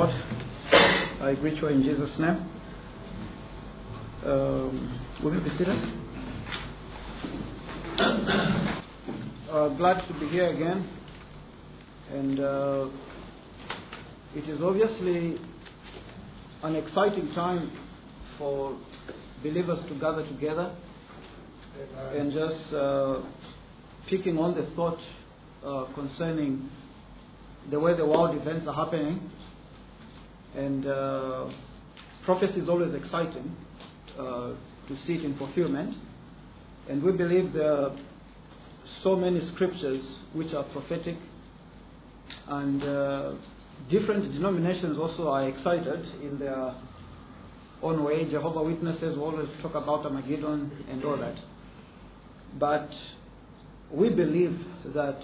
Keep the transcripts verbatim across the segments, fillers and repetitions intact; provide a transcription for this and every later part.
Lord. I greet you in Jesus' name. Um, will you be seated? Uh, glad to be here again. And uh, it is obviously an exciting time for believers to gather together and just uh, picking on the thought uh, concerning the way the world events are happening. And uh, prophecy is always exciting uh, to see it in fulfillment. And we believe there are so many scriptures which are prophetic. And uh, different denominations also are excited in their own way. Jehovah's Witnesses will always talk about Armageddon and all that. But we believe that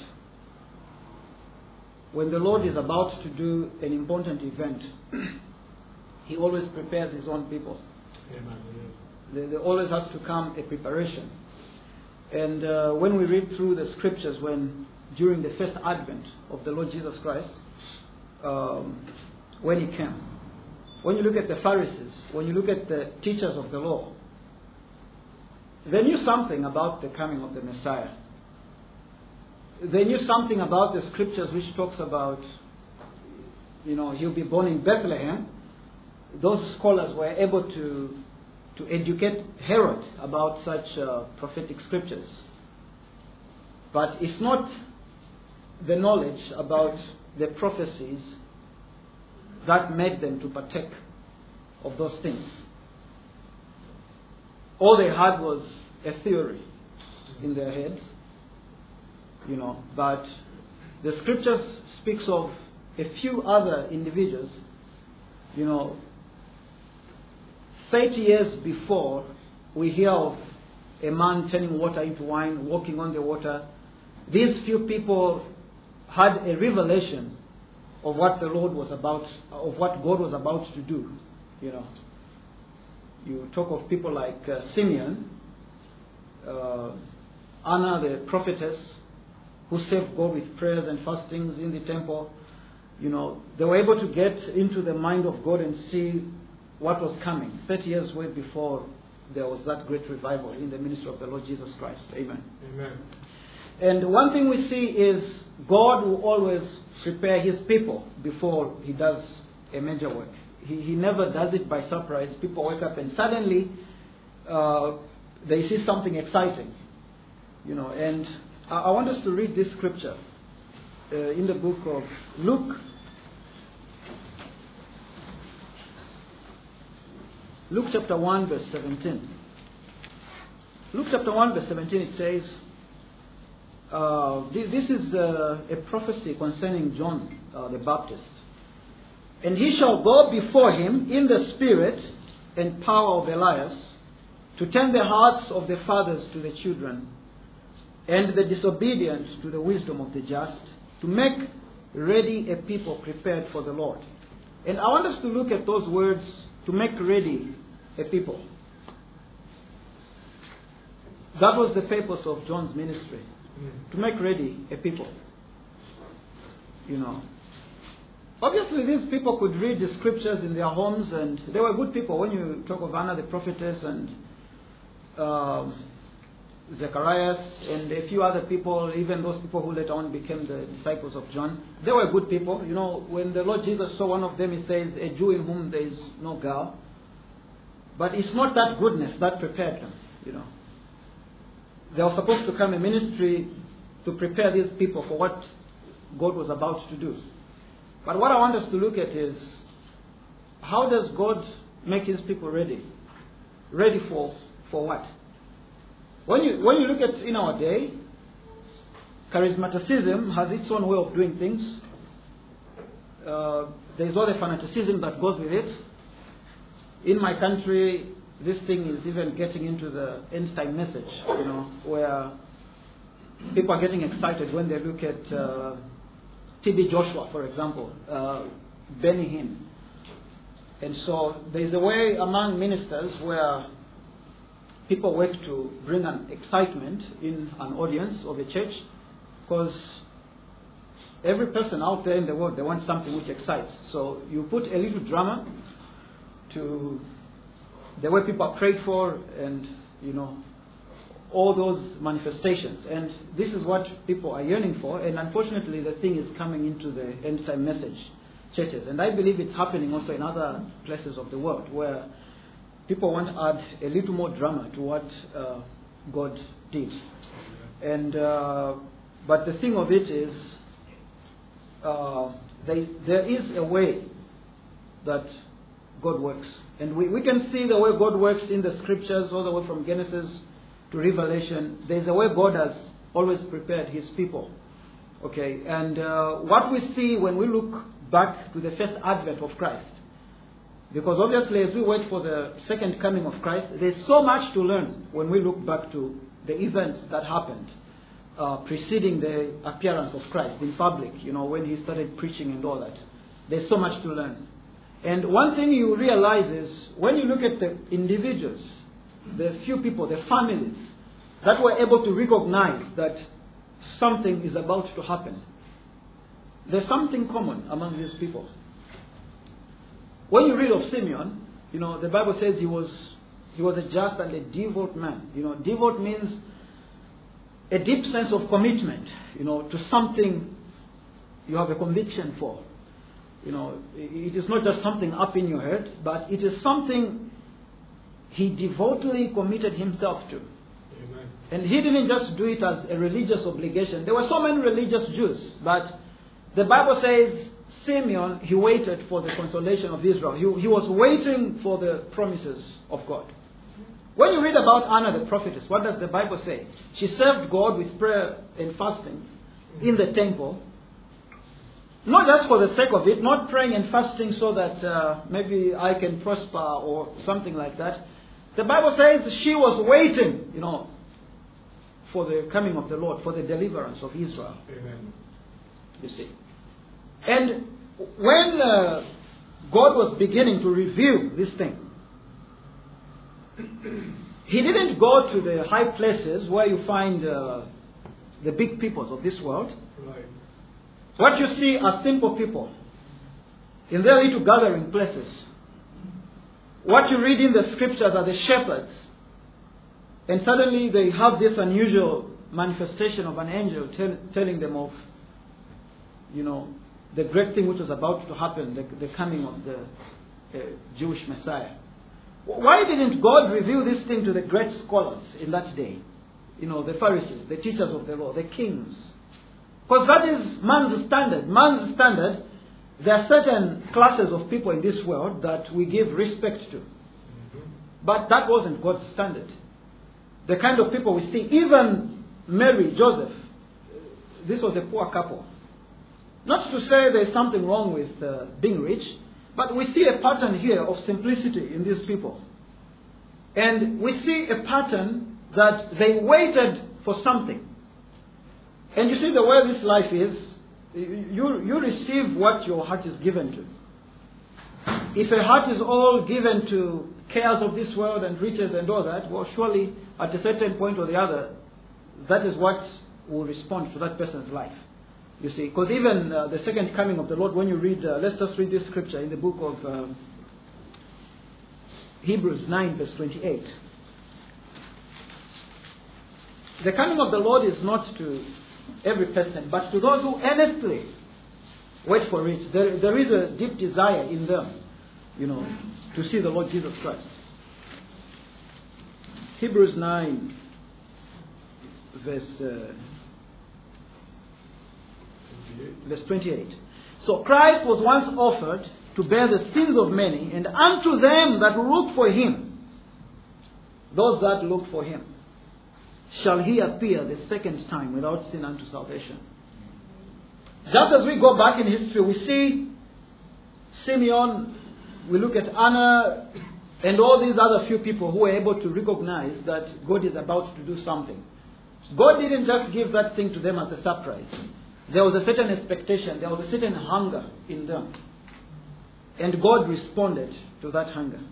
when the Lord is about to do an important event, He always prepares His own people. Amen. There, there always has to come a preparation. And uh, when we read through the scriptures, when during the first advent of the Lord Jesus Christ, um, when He came, when you look at the Pharisees, when you look at the teachers of the law, they knew something about the coming of the Messiah. They knew something about the scriptures which talks about, you know, He'll be born in Bethlehem. Those scholars were able to to educate Herod about such uh, prophetic scriptures. But it's not the knowledge about the prophecies that made them to partake of those things. All they had was a theory in their heads. You know, but the scriptures speaks of a few other individuals, you know, thirty years before we hear of a man turning water into wine, walking on the water. These few people had a revelation of what the Lord was about, of what God was about to do, you know. You talk of people like uh, Simeon, uh, Anna the prophetess, who served God with prayers and fastings in the temple. You know, they were able to get into the mind of God and see what was coming. Thirty years way before there was that great revival in the ministry of the Lord Jesus Christ. Amen. Amen. And one thing we see is God will always prepare His people before He does a major work. He, he never does it by surprise. People wake up and suddenly uh, they see something exciting. You know, and I want us to read this scripture uh, in the book of Luke. Luke chapter one verse seventeen. Luke chapter one verse seventeen, it says, uh, this is uh, a prophecy concerning John uh, the Baptist. And he shall go before him in the spirit and power of Elias to turn the hearts of the fathers to the children, and the disobedient to the wisdom of the just, to make ready a people prepared for the Lord. And I want us to look at those words, to make ready a people. That was the purpose of John's ministry, to make ready a people. You know. Obviously these people could read the scriptures in their homes, and they were good people. When you talk of Anna the prophetess and um, Zacharias and a few other people, even those people who later on became the disciples of John, they were good people. You know, when the Lord Jesus saw one of them, He says, a Jew in whom there is no guile. But it's not that goodness that prepared them, you know. They were supposed to come a ministry to prepare these people for what God was about to do. But what I want us to look at is, how does God make His people ready? Ready for, for what? When you when you look at in our day, charismaticism has its own way of doing things. Uh, there's all the fanaticism that goes with it. In my country, this thing is even getting into the end time message, you know, where people are getting excited when they look at uh, T B Joshua, for example, uh, Benny Hinn. And so there's a way among ministers where people work to bring an excitement in an audience of a church, because every person out there in the world, they want something which excites. So you put a little drama to the way people are prayed for, and, you know, all those manifestations. And this is what people are yearning for. And unfortunately, the thing is coming into the end time message churches. And I believe it's happening also in other places of the world, where people want to add a little more drama to what uh, God did. And uh, but the thing of it is, uh, they, there is a way that God works. And we, we can see the way God works in the scriptures, all the way from Genesis to Revelation. There's a way God has always prepared His people. Okay, and uh, what we see when we look back to the first advent of Christ, because obviously as we wait for the second coming of Christ, there's so much to learn when we look back to the events that happened uh, preceding the appearance of Christ in public, you know, when He started preaching and all that. There's so much to learn. And one thing you realize is, when you look at the individuals, the few people, the families, that were able to recognize that something is about to happen, there's something common among these people. When you read of Simeon, you know, the Bible says he was he was a just and a devout man. You know, devout means a deep sense of commitment, you know, to something you have a conviction for. You know, it is not just something up in your head, but it is something he devoutly committed himself to. Amen. And he didn't just do it as a religious obligation. There were so many religious Jews, but the Bible says Simeon, he waited for the consolation of Israel. He, he was waiting for the promises of God. When you read about Anna the prophetess, what does the Bible say? She served God with prayer and fasting in the temple. Not just for the sake of it, not praying and fasting so that uh, maybe I can prosper or something like that. The Bible says she was waiting, you know, for the coming of the Lord, for the deliverance of Israel. Amen. You see. And when uh, God was beginning to reveal this thing, He didn't go to the high places where you find uh, the big peoples of this world. Right. What you see are simple people in their little gathering places. What you read in the scriptures are the shepherds. And suddenly they have this unusual manifestation of an angel tell, telling them of, you know, the great thing which was about to happen, the, the coming of the uh, Jewish Messiah. Why didn't God reveal this thing to the great scholars in that day? You know, the Pharisees, the teachers of the law, the kings. Because that is man's standard. Man's standard, there are certain classes of people in this world that we give respect to. But that wasn't God's standard. The kind of people we see, even Mary, Joseph, this was a poor couple. Not to say there's something wrong with uh, being rich, but we see a pattern here of simplicity in these people. And we see a pattern that they waited for something. And you see the way this life is, you, you receive what your heart is given to. If a heart is all given to cares of this world and riches and all that, well, surely at a certain point or the other, that is what will respond to that person's life. You see, because even uh, the second coming of the Lord, when you read, uh, let's just read this scripture in the book of um, Hebrews nine verse twenty-eight. The coming of the Lord is not to every person, but to those who earnestly wait for it. There, there is a deep desire in them, you know, to see the Lord Jesus Christ. Hebrews nine verse uh, verse twenty-eight. So Christ was once offered to bear the sins of many, and unto them that look for Him, those that look for Him, shall He appear the second time without sin unto salvation. Just as we go back in history, we see Simeon, we look at Anna, and all these other few people who were able to recognize that God is about to do something. God didn't just give that thing to them as a surprise. There was a certain expectation, there was a certain hunger in them. And God responded to that hunger.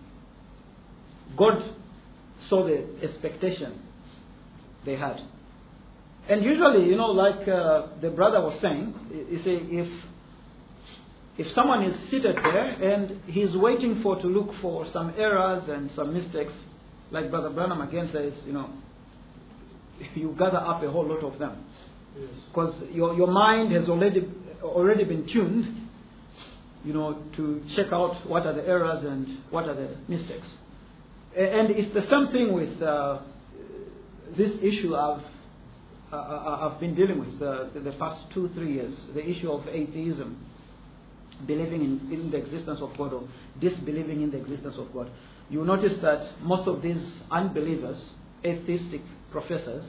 God saw the expectation they had. And usually, you know, like uh, the brother was saying, you say if if someone is seated there and he's waiting for to look for some errors and some mistakes, like Brother Branham again says, you know, you gather up a whole lot of them, because yes. your your mind has already already been tuned, you know, to check out what are the errors and what are the mistakes. And it's the same thing with uh, this issue I've uh, I've been dealing with uh, the past two three years, the issue of atheism, believing in, in the existence of God or disbelieving in the existence of God. You notice that most of these unbelievers, atheistic professors,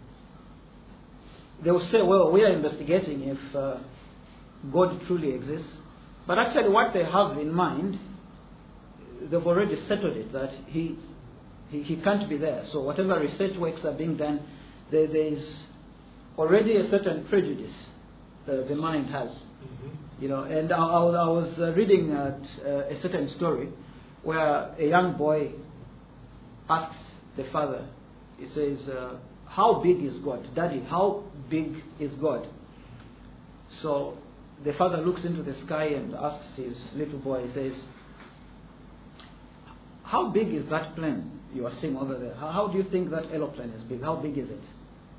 they will say, well, we are investigating if uh, God truly exists. But actually what they have in mind, they've already settled it, that he, he, he can't be there. So whatever research works are being done, there, there is already a certain prejudice uh, the mind has. Mm-hmm. You know, and I, I was uh, reading uh, a certain story where a young boy asks the father, he says, uh, how big is God? Daddy, how big is God? So the father looks into the sky and asks his little boy, he says, how big is that plane you are seeing over there? How, how do you think that aeroplane is big? How big is it?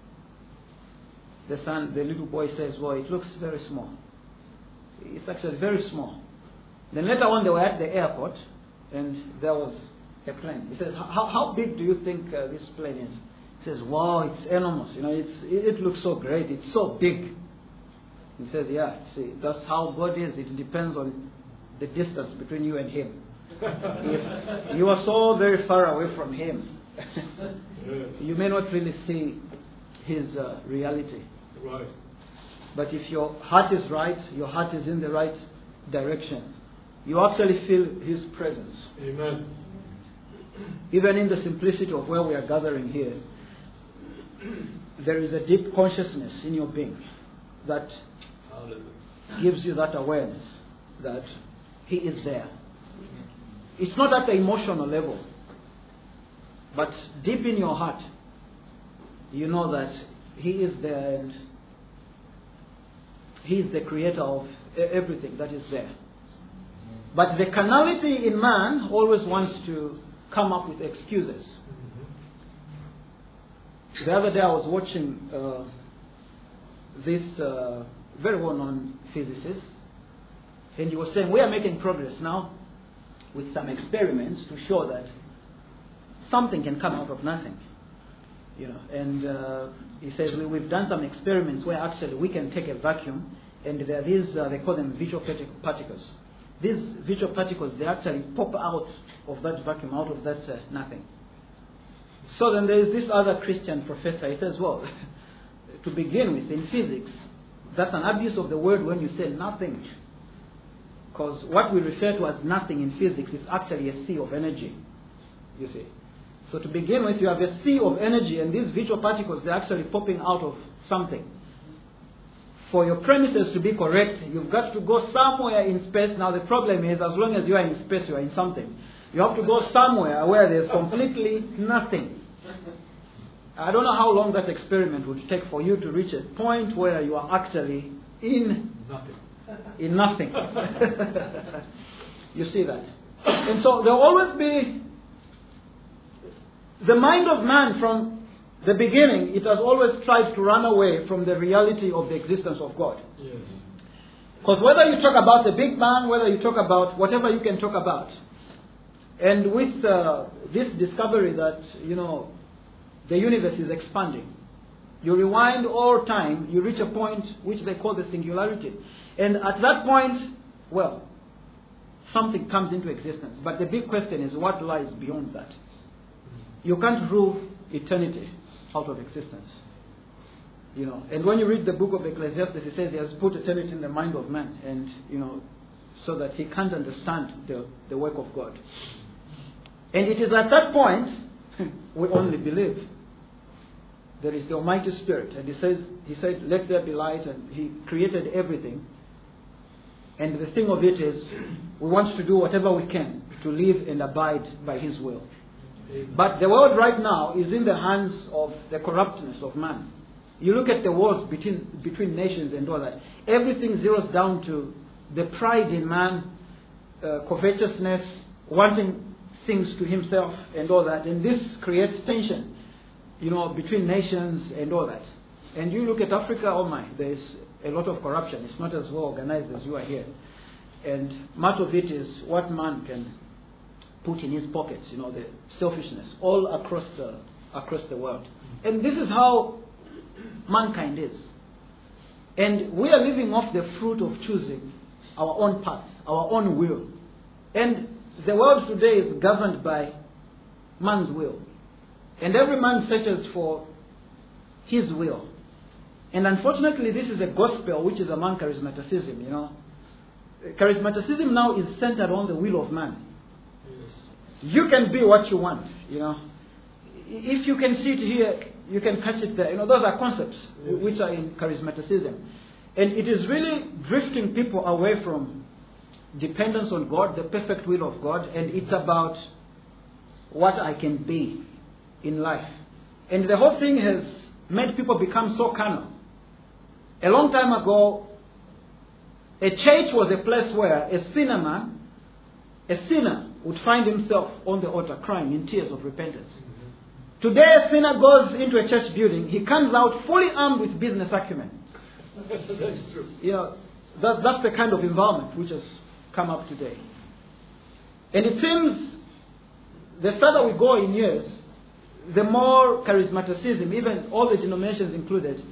The son, the little boy says, well, it looks very small. It's actually very small. Then later on they were at the airport and there was a plane. He says, how, how big do you think uh, this plane is? He says, wow, it's enormous. You know, it's, it, it looks so great. It's so big. He says, yeah, see, that's how God is. It depends on the distance between you and Him. If you are so very far away from Him, you may not really see His uh, reality. Right. But if your heart is right, your heart is in the right direction, you actually feel His presence. Amen. Even in the simplicity of where we are gathering here, there is a deep consciousness in your being that gives you that awareness that He is there. It's not at the emotional level, but deep in your heart, you know that He is there and He is the creator of everything that is there. But the carnality in man always wants to come up with excuses. The other day I was watching uh, this uh, very well-known physicist, and he was saying, we are making progress now with some experiments to show that something can come out of nothing. You know, and uh, he says we, we've done some experiments where actually we can take a vacuum, and there are these uh, they call them visual particles. These visual particles, they actually pop out of that vacuum, out of that uh, nothing. So then there is this other Christian professor. He says, well, to begin with, in physics, that's an abuse of the word when you say nothing, because what we refer to as nothing in physics is actually a sea of energy. You see. So to begin with, you have a sea of energy, and these visual particles, they're actually popping out of something. For your premises to be correct, you've got to go somewhere in space. Now the problem is, as long as you are in space, you are in something. You have to go somewhere where there's completely nothing. I don't know how long that experiment would take for you to reach a point where you are actually in nothing. In nothing. You see that? And so there will always be the mind of man from the beginning. It has always tried to run away from the reality of the existence of God. Yes. Because whether you talk about the Big Bang, whether you talk about whatever you can talk about, and with uh, this discovery that, you know, the universe is expanding, you rewind all time, you reach a point which they call the singularity. And at that point, well, something comes into existence. But the big question is, what lies beyond that? You can't rule eternity out of existence. You know, and when you read the book of Ecclesiastes, it says He has put eternity in the mind of man, and, you know, so that he can't understand the, the work of God. And it is at that point we only believe. There is the Almighty Spirit, and He says, He said, "Let there be light," and He created everything. And the thing of it is, we want to do whatever we can to live and abide by His will. But the world right now is in the hands of the corruptness of man. You look at the wars between, between nations and all that. Everything zeroes down to the pride in man, uh, covetousness, wanting things to himself and all that. And this creates tension, you know, between nations and all that. And you look at Africa, oh my, there's a lot of corruption. It's not as well organized as you are here. And much of it is what man can put in his pockets, you know, the selfishness, all across the, across the world. And this is how mankind is. And we are living off the fruit of choosing our own paths, our own will. And the world today is governed by man's will. And every man searches for his will. And unfortunately, this is a gospel which is among charismaticism, you know. Charismaticism now is centered on the will of man. Yes. You can be what you want, you know. If you can see it here, you can catch it there. You know, those are concepts yes. which are in charismaticism. And it is really drifting people away from dependence on God, the perfect will of God, and it's about what I can be in life. And the whole thing has made people become so carnal. A long time ago, a church was a place where a sinner man, a sinner, would find himself on the altar crying in tears of repentance. Mm-hmm. Today, a sinner goes into a church building, he comes out fully armed with business acumen. That's true. You know, that, that's the kind of environment which has come up today. And it seems the further we go in years, the more charismaticism, even all the denominations included,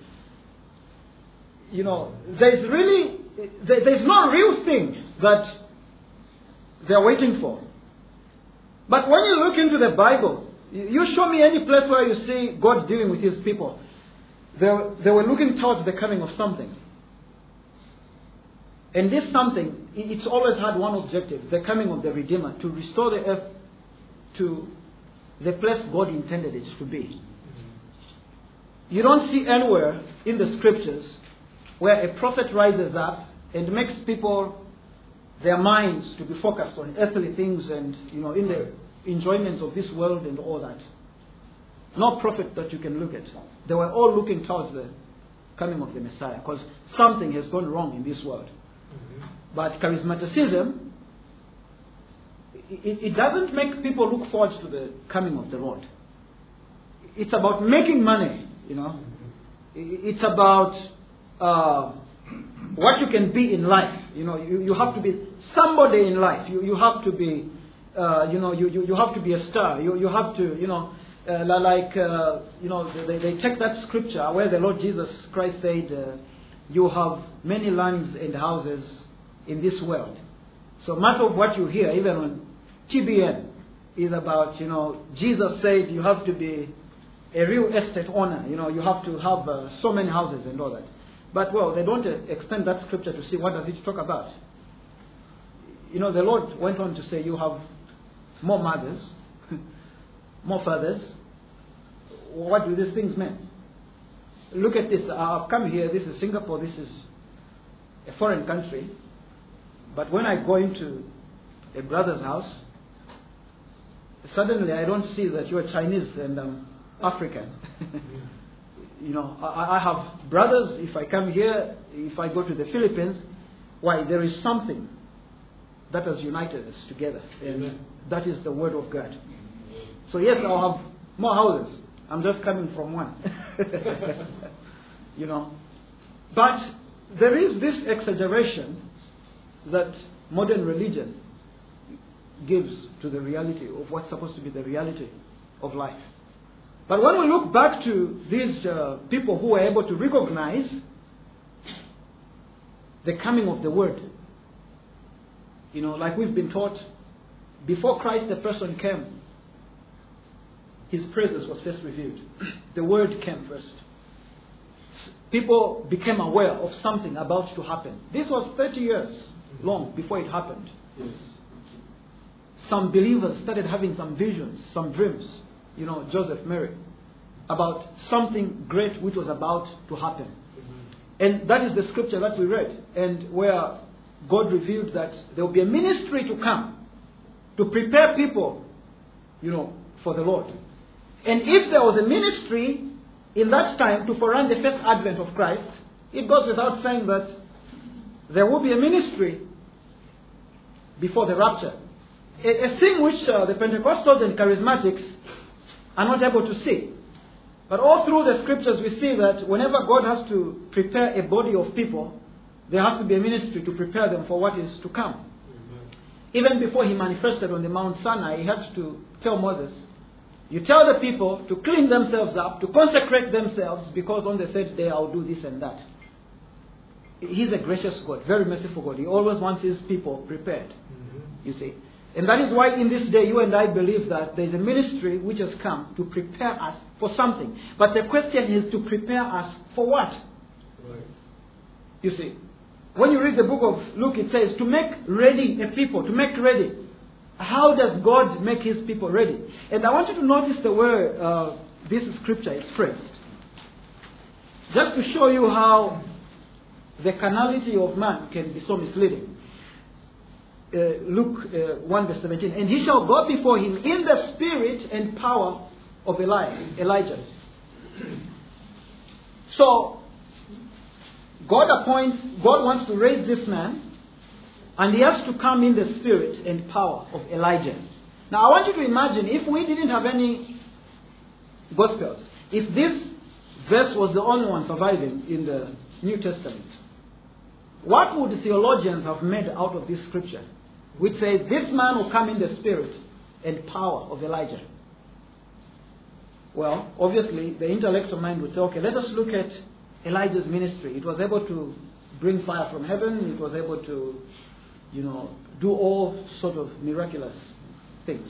you know, there's really, there, there's no real thing that they're waiting for. But when you look into the Bible, you show me any place where you see God dealing with his people. They, they were looking towards the coming of something. And this something, it's always had one objective, the coming of the Redeemer, to restore the earth to the place God intended it to be. You don't see anywhere in the scriptures where a prophet rises up and makes people, their minds to be focused on earthly things and, you know, in the enjoyments of this world and all that. No prophet that you can look at. They were all looking towards the coming of the Messiah because something has gone wrong in this world. Mm-hmm. But charismaticism, it, it doesn't make people look forward to the coming of the Lord. It's about making money, you know. Mm-hmm. It's about uh, what you can be in life. You know, you, you have to be somebody in life. You you have to be, uh, you know, you, you, you have to be a star. You you have to, you know, uh, like, uh, you know, they, they take that scripture where the Lord Jesus Christ said, uh, you have many lands and houses in this world. So much of what you hear, even on T B N, is about, you know, Jesus said you have to be a real estate owner. You know, you have to have uh, so many houses and all that. But, well, they don't uh, extend that scripture to see what does it talk about. You know, the Lord went on to say you have more mothers, more fathers. What do these things mean? Look at this. I've come here. This is Singapore. This is a foreign country. But when I go into a brother's house, suddenly I don't see that you're Chinese and I'm African. You know, I, I have brothers. If I come here, if I go to the Philippines, why, there is something that has united us together. And Amen. That is the Word of God. So yes, I'll have more houses. I'm just coming from one. You know. But there is this exaggeration that modern religion gives to the reality of what's supposed to be the reality of life. But when we look back to these uh, people who were able to recognize the coming of the Word, you know, like we've been taught, before Christ the person came, His presence was first revealed. The Word came first. People became aware of something about to happen. This was thirty years long before it happened. Yes. Some believers started having some visions, some dreams, you know, Joseph, Mary, about something great which was about to happen. Mm-hmm. And that is the scripture that we read, and where God revealed that there will be a ministry to come to prepare people, you know, for the Lord. And if there was a ministry in that time, to forerun the first advent of Christ, it goes without saying that there will be a ministry before the rapture. A, a thing which uh, the Pentecostals and Charismatics are not able to see. But all through the scriptures we see that whenever God has to prepare a body of people, there has to be a ministry to prepare them for what is to come. Amen. Even before he manifested on the Mount Sinai, he had to tell Moses, you tell the people to clean themselves up, to consecrate themselves, because on the third day I'll do this and that. He's a gracious God, very merciful God. He always wants his people prepared, mm-hmm. you see. And that is why in this day you and I believe that there is a ministry which has come to prepare us for something. But the question is to prepare us for what? Right. You see, when you read the book of Luke, it says to make ready a people, to make ready. How does God make his people ready? And I want you to notice the way uh, this scripture is phrased. Just to show you how the carnality of man can be so misleading. Uh, Luke uh, one verse seventeen. And he shall go before him in the spirit and power of Elijah. Elijah. So, God appoints, God wants to raise this man, and he has to come in the spirit and power of Elijah. Now I want you to imagine if we didn't have any Gospels, if this verse was the only one surviving in the New Testament, what would theologians have made out of this scripture? Which says, this man will come in the spirit and power of Elijah. Well, obviously, the intellectual mind would say, okay, let us look at Elijah's ministry. It was able to bring fire from heaven. It was able to, you know, do all sort of miraculous things.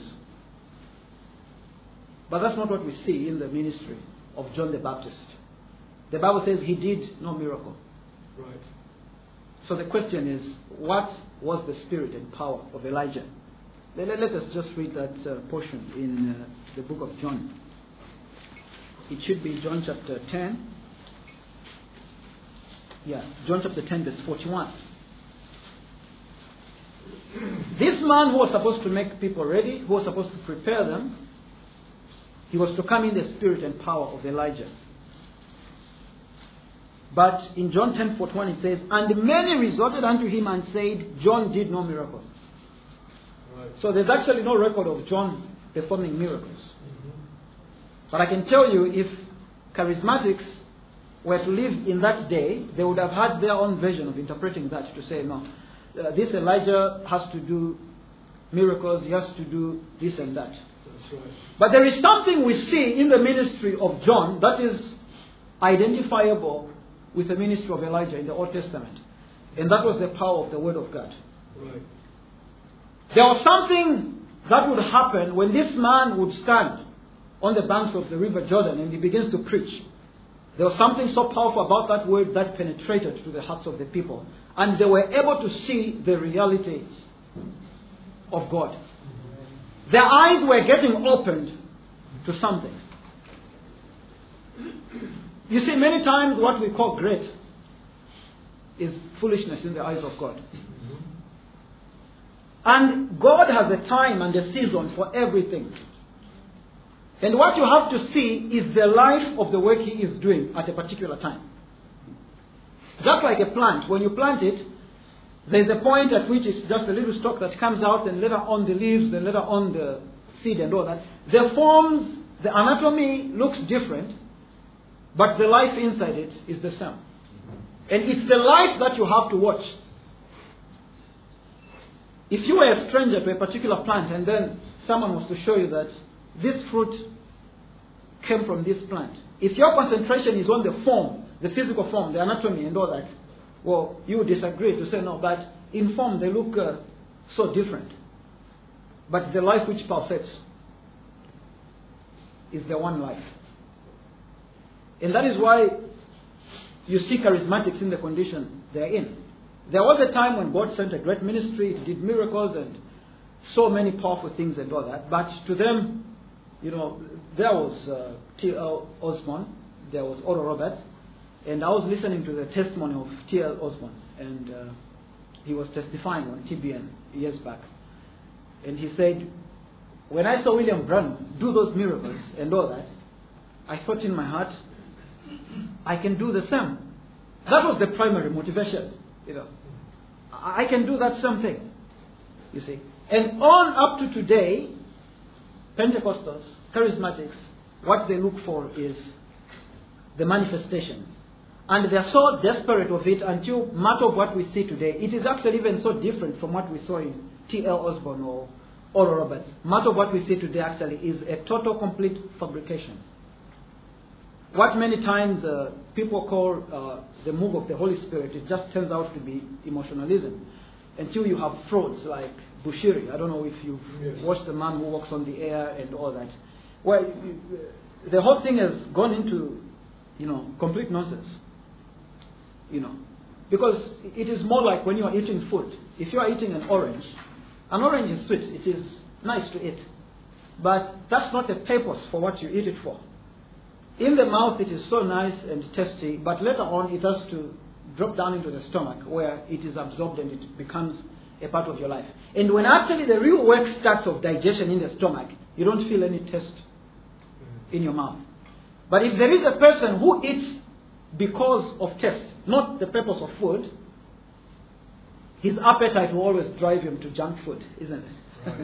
But that's not what we see in the ministry of John the Baptist. The Bible says he did no miracle. Right. So the question is, what was the spirit and power of Elijah? Let, let us just read that uh, portion in uh, the book of John. It should be John chapter ten. Yeah, John chapter ten verse forty-one. This man who was supposed to make people ready, who was supposed to prepare them, he was to come in the spirit and power of Elijah. But in John ten forty-one it says, and many resorted unto him and said, John did no miracle. Right. So there's actually no record of John performing miracles. Mm-hmm. But I can tell you, if charismatics were to live in that day, they would have had their own version of interpreting that to say, no, uh, this Elijah has to do miracles, he has to do this and that. That's right. But there is something we see in the ministry of John that is identifiable with the ministry of Elijah in the Old Testament. And that was the power of the Word of God. Right. There was something that would happen when this man would stand on the banks of the river Jordan and he begins to preach. There was something so powerful about that word that penetrated to the hearts of the people. And they were able to see the reality of God. Their eyes were getting opened to something. You see, many times what we call great is foolishness in the eyes of God. And God has a time and a season for everything. And what you have to see is the life of the work He is doing at a particular time. Just like a plant, when you plant it, there is a point at which it's just a little stalk that comes out, and later on the leaves, then later on the seed and all that. The forms, the anatomy looks different, but the life inside it is the same. And it's the life that you have to watch. If you were a stranger to a particular plant and then someone was to show you that this fruit came from this plant, if your concentration is on the form, the physical form, the anatomy and all that, well, you would disagree to say no, but in form they look uh, so different. But the life which pulsates is the one life. And that is why you see charismatics in the condition they are in. There was a time when God sent a great ministry, it did miracles and so many powerful things and all that. But to them, you know, there was uh, T L Osborne, there was Oral Roberts, and I was listening to the testimony of T L Osborne, and uh, he was testifying on T B N years back. And he said, when I saw William Branham do those miracles and all that, I thought in my heart, I can do the same. That was the primary motivation. You know, I can do that same thing. You see. And on up to today, Pentecostals, charismatics, what they look for is the manifestations. And they are so desperate of it until much of what we see today, it is actually even so different from what we saw in T L Osborne or Oral Roberts. Much of what we see today actually is a total, complete fabrication. What many times uh, people call uh, the move of the Holy Spirit, it just turns out to be emotionalism. Until you have frauds like Bushiri. I don't know if you've yes. watched The Man Who Walks on the Air and all that. Well, the whole thing has gone into, you know, complete nonsense. You know, because it is more like when you are eating food. If you are eating an orange, an orange is sweet. It is nice to eat. But that's not the purpose for what you eat it for. In the mouth, it is so nice and tasty, but later on, it has to drop down into the stomach where it is absorbed and it becomes a part of your life. And when actually the real work starts of digestion in the stomach, you don't feel any taste in your mouth. But if there is a person who eats because of taste, not the purpose of food, his appetite will always drive him to junk food, isn't it? Right.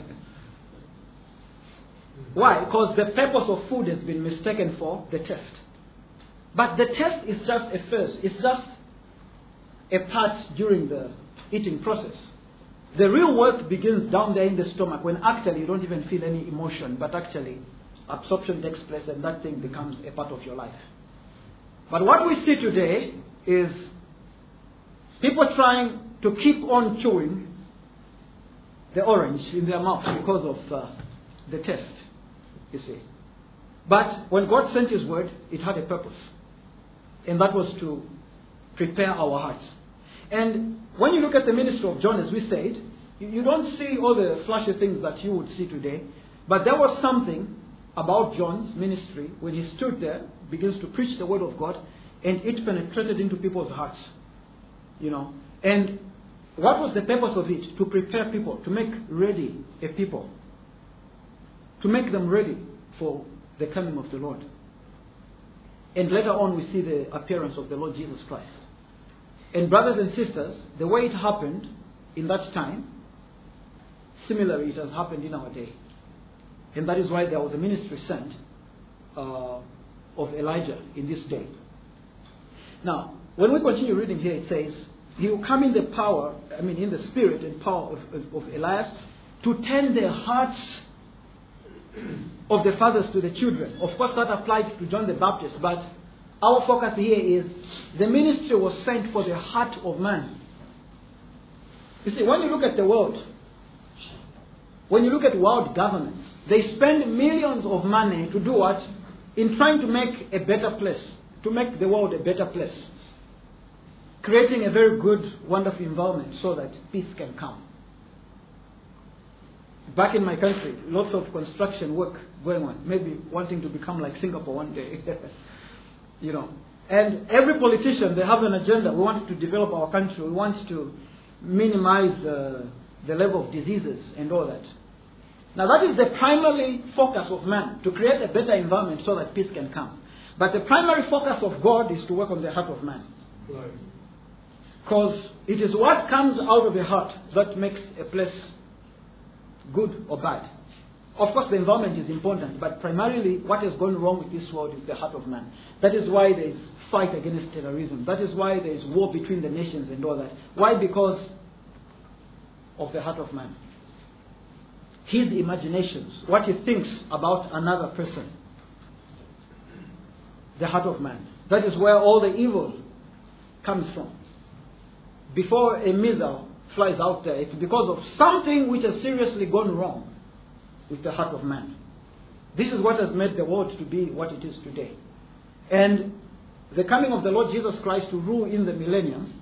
Why? Because the purpose of food has been mistaken for the taste. But the taste is just a phase. It's just a part during the eating process. The real work begins down there in the stomach when actually you don't even feel any emotion, but actually absorption takes place and that thing becomes a part of your life. But what we see today is people trying to keep on chewing the orange in their mouth because of uh, the taste, you see. But when God sent His word, it had a purpose. And that was to prepare our hearts. And when you look at the ministry of John, as we said, you, you don't see all the flashy things that you would see today. But there was something about John's ministry when he stood there, begins to preach the word of God, and it penetrated into people's hearts. You know. And what was the purpose of it? To prepare people, to make ready a people. To make them ready for the coming of the Lord. And later on we see the appearance of the Lord Jesus Christ. And brothers and sisters, the way it happened in that time, similarly it has happened in our day. And that is why there was a ministry sent uh, of Elijah in this day. Now, when we continue reading here, it says, He will come in the power, I mean in the spirit and power of, of, of Elias, to turn the hearts of the fathers to the children. Of course that applied to John the Baptist, but our focus here is the ministry was sent for the heart of man. You see, when you look at the world, when you look at world governments, they spend millions of money to do what? In trying to make a better place, to make the world a better place. Creating a very good, wonderful environment so that peace can come. Back in my country, lots of construction work going on. Maybe wanting to become like Singapore one day. You know. And every politician, they have an agenda. We want to develop our country. We want to minimize uh, the level of diseases and all that. Now that is the primary focus of man, to create a better environment so that peace can come. But the primary focus of God is to work on the heart of man. Right. Because it is what comes out of the heart that makes a place good or bad. Of course the environment is important, but primarily what has gone wrong with this world is the heart of man. That is why there is fight against terrorism. That is why there is war between the nations and all that. Why? Because of the heart of man. His imaginations, what he thinks about another person. The heart of man. That is where all the evil comes from. Before a missile flies out there, it's because of something which has seriously gone wrong with the heart of man. This is what has made the world to be what it is today. And the coming of the Lord Jesus Christ to rule in the millennium,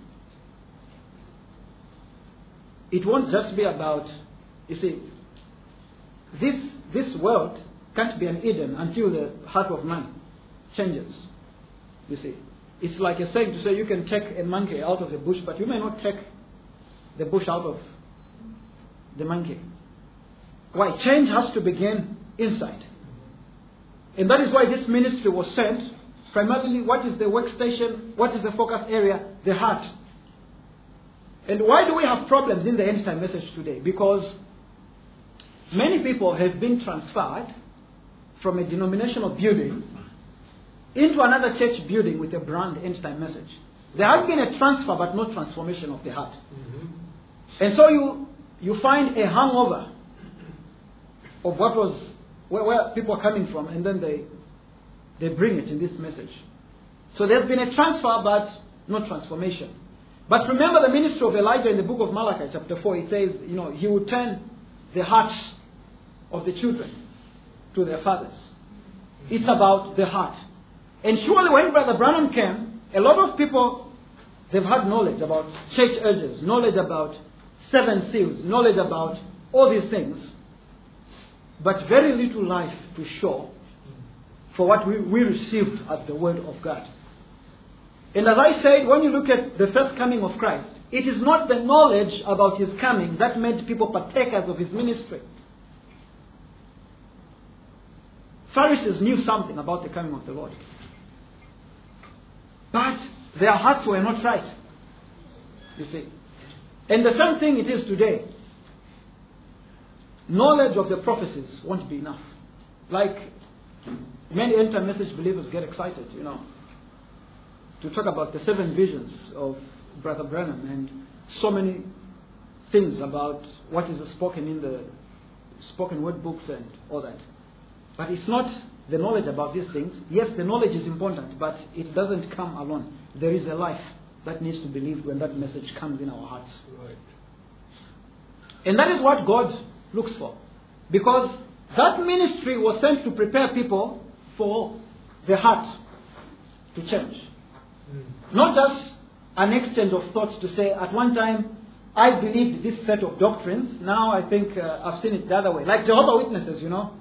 it won't just be about, you see, this, this world can't be an Eden until the heart of man changes. You see, it's like a saying to say you can take a monkey out of the bush, but you may not take the bush out of the monkey. Why? Change has to begin inside. And that is why this ministry was sent primarily, what is the workstation? What is the focus area? The heart. And why do we have problems in the end time message today? Because many people have been transferred from a denominational building into another church building with a brand end time message. There has been a transfer but no transformation of the heart. Mm-hmm. And so you you find a hangover of what was where, where people are coming from, and then they they bring it in this message. So there's been a transfer but no transformation. But remember the ministry of Elijah in the book of Malachi chapter four, it says, you know, he would turn the hearts of the children to their fathers. It's about the heart. And surely when Brother Branham came, a lot of people, they've had knowledge about church urges, knowledge about seven seals, knowledge about all these things, but very little life to show for what we, we received as the Word of God. And as I said, when you look at the first coming of Christ, it is not the knowledge about His coming that made people partakers of His ministry. Pharisees knew something about the coming of the Lord, but their hearts were not right. You see. And the same thing it is today. Knowledge of the prophecies won't be enough. Like many end-time message believers get excited, you know, to talk about the seven visions of Brother Branham and so many things about what is spoken in the spoken word books and all that. But it's not the knowledge about these things. Yes, the knowledge is important, but it doesn't come alone. There is a life that needs to be lived when that message comes in our hearts. Right. And that is what God looks for. Because that ministry was sent to prepare people for the heart to change. Mm. Not just an exchange of thoughts to say, at one time, I believed this set of doctrines. Now I think uh, I've seen it the other way. Like Jehovah's Witnesses, you know.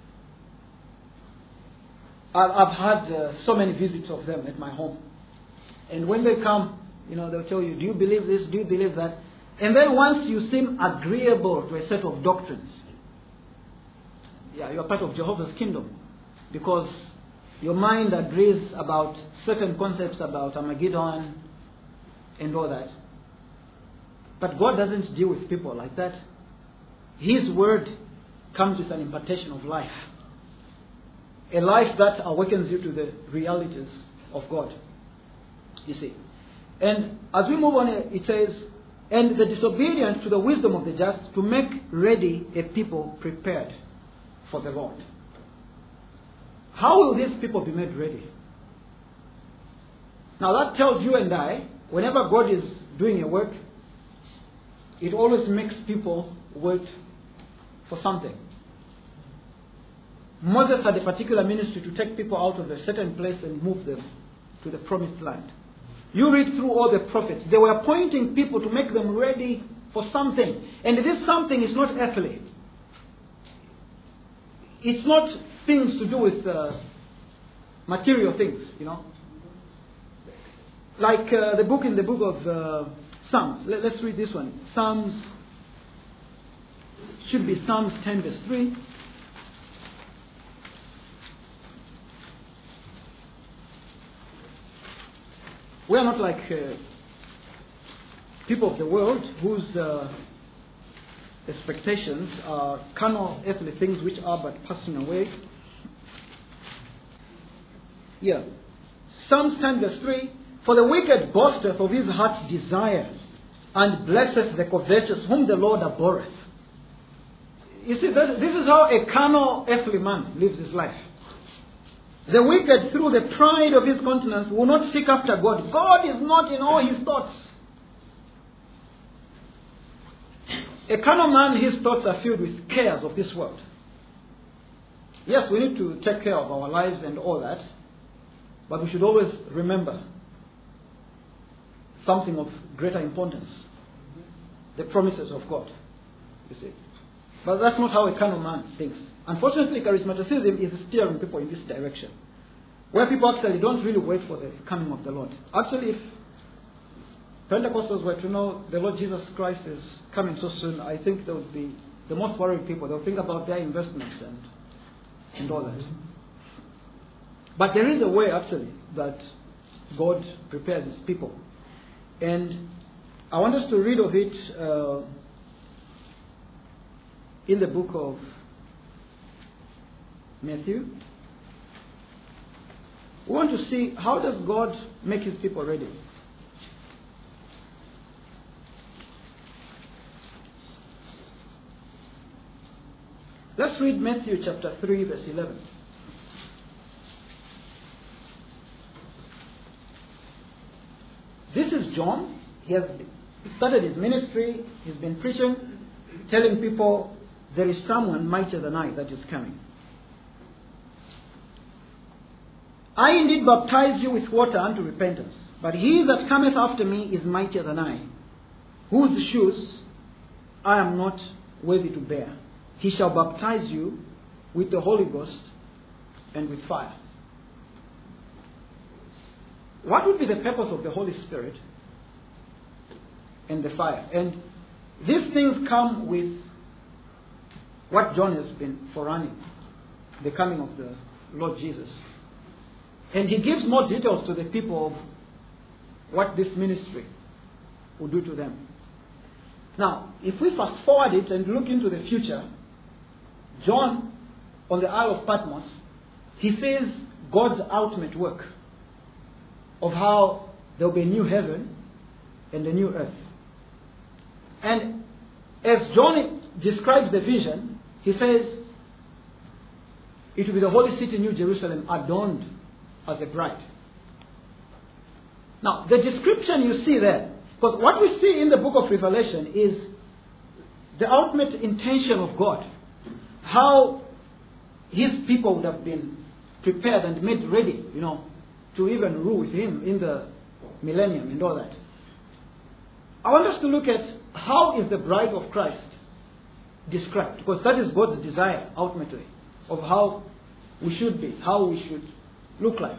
I've had uh, so many visits of them at my home. And when they come, you know, they'll tell you, do you believe this? Do you believe that? And then once you seem agreeable to a set of doctrines, yeah, you're part of Jehovah's kingdom. Because your mind agrees about certain concepts about Armageddon and all that. But God doesn't deal with people like that. His word comes with an impartation of life. A life that awakens you to the realities of God. You see. And as we move on, it says, and the disobedient to the wisdom of the just, to make ready a people prepared for the Lord. How will these people be made ready? Now that tells you and I, whenever God is doing a work, it always makes people wait for something. Moses had a particular ministry to take people out of a certain place and move them to the promised land. You read through all the prophets. They were appointing people to make them ready for something. And this something is not earthly. It's not things to do with uh, material things, you know. Like uh, the book in the book of uh, Psalms. Let, let's read this one. Psalms, should be Psalms ten verse three. We are not like uh, people of the world whose uh, expectations are carnal, earthly things which are but passing away. Yeah. Psalms ten verse three. For the wicked boasteth of his heart's desire, and blesseth the covetous whom the Lord abhorreth. You see, this, this is how a carnal, earthly man lives his life. The wicked, through the pride of his countenance, will not seek after God. God is not in all his thoughts. A carnal man, his thoughts are filled with cares of this world. Yes, we need to take care of our lives and all that, but we should always remember something of greater importance. The promises of God. You see. But that's not how a carnal man thinks. Unfortunately, charismaticism is steering people in this direction, where people actually don't really wait for the coming of the Lord. Actually, if Pentecostals were to know the Lord Jesus Christ is coming so soon, I think they would be the most worried people. They'll think about their investments and, and all that. But there is a way, actually, that God prepares His people. And I want us to read of it uh, in the book of Matthew. We want to see, how does God make His people ready? Let's read Matthew chapter three, verse eleven. This is John. He has started his ministry. He's been preaching, telling people there is someone mightier than I that is coming. I indeed baptize you with water unto repentance, but he that cometh after me is mightier than I, whose shoes I am not worthy to bear. He shall baptize you with the Holy Ghost and with fire. What would be the purpose of the Holy Spirit and the fire? And these things come with what John has been forerunning, the coming of the Lord Jesus. And he gives more details to the people of what this ministry will do to them. Now, if we fast forward it and look into the future, John, on the Isle of Patmos, he says God's ultimate work of how there will be a new heaven and a new earth. And as John describes the vision, he says it will be the holy city, New Jerusalem, adorned as a bride. Now, the description you see there, because what we see in the book of Revelation is the ultimate intention of God. How His people would have been prepared and made ready, you know, to even rule with Him in the millennium and all that. I want us to look at how is the bride of Christ described, because that is God's desire, ultimately, of how we should be, how we should look like.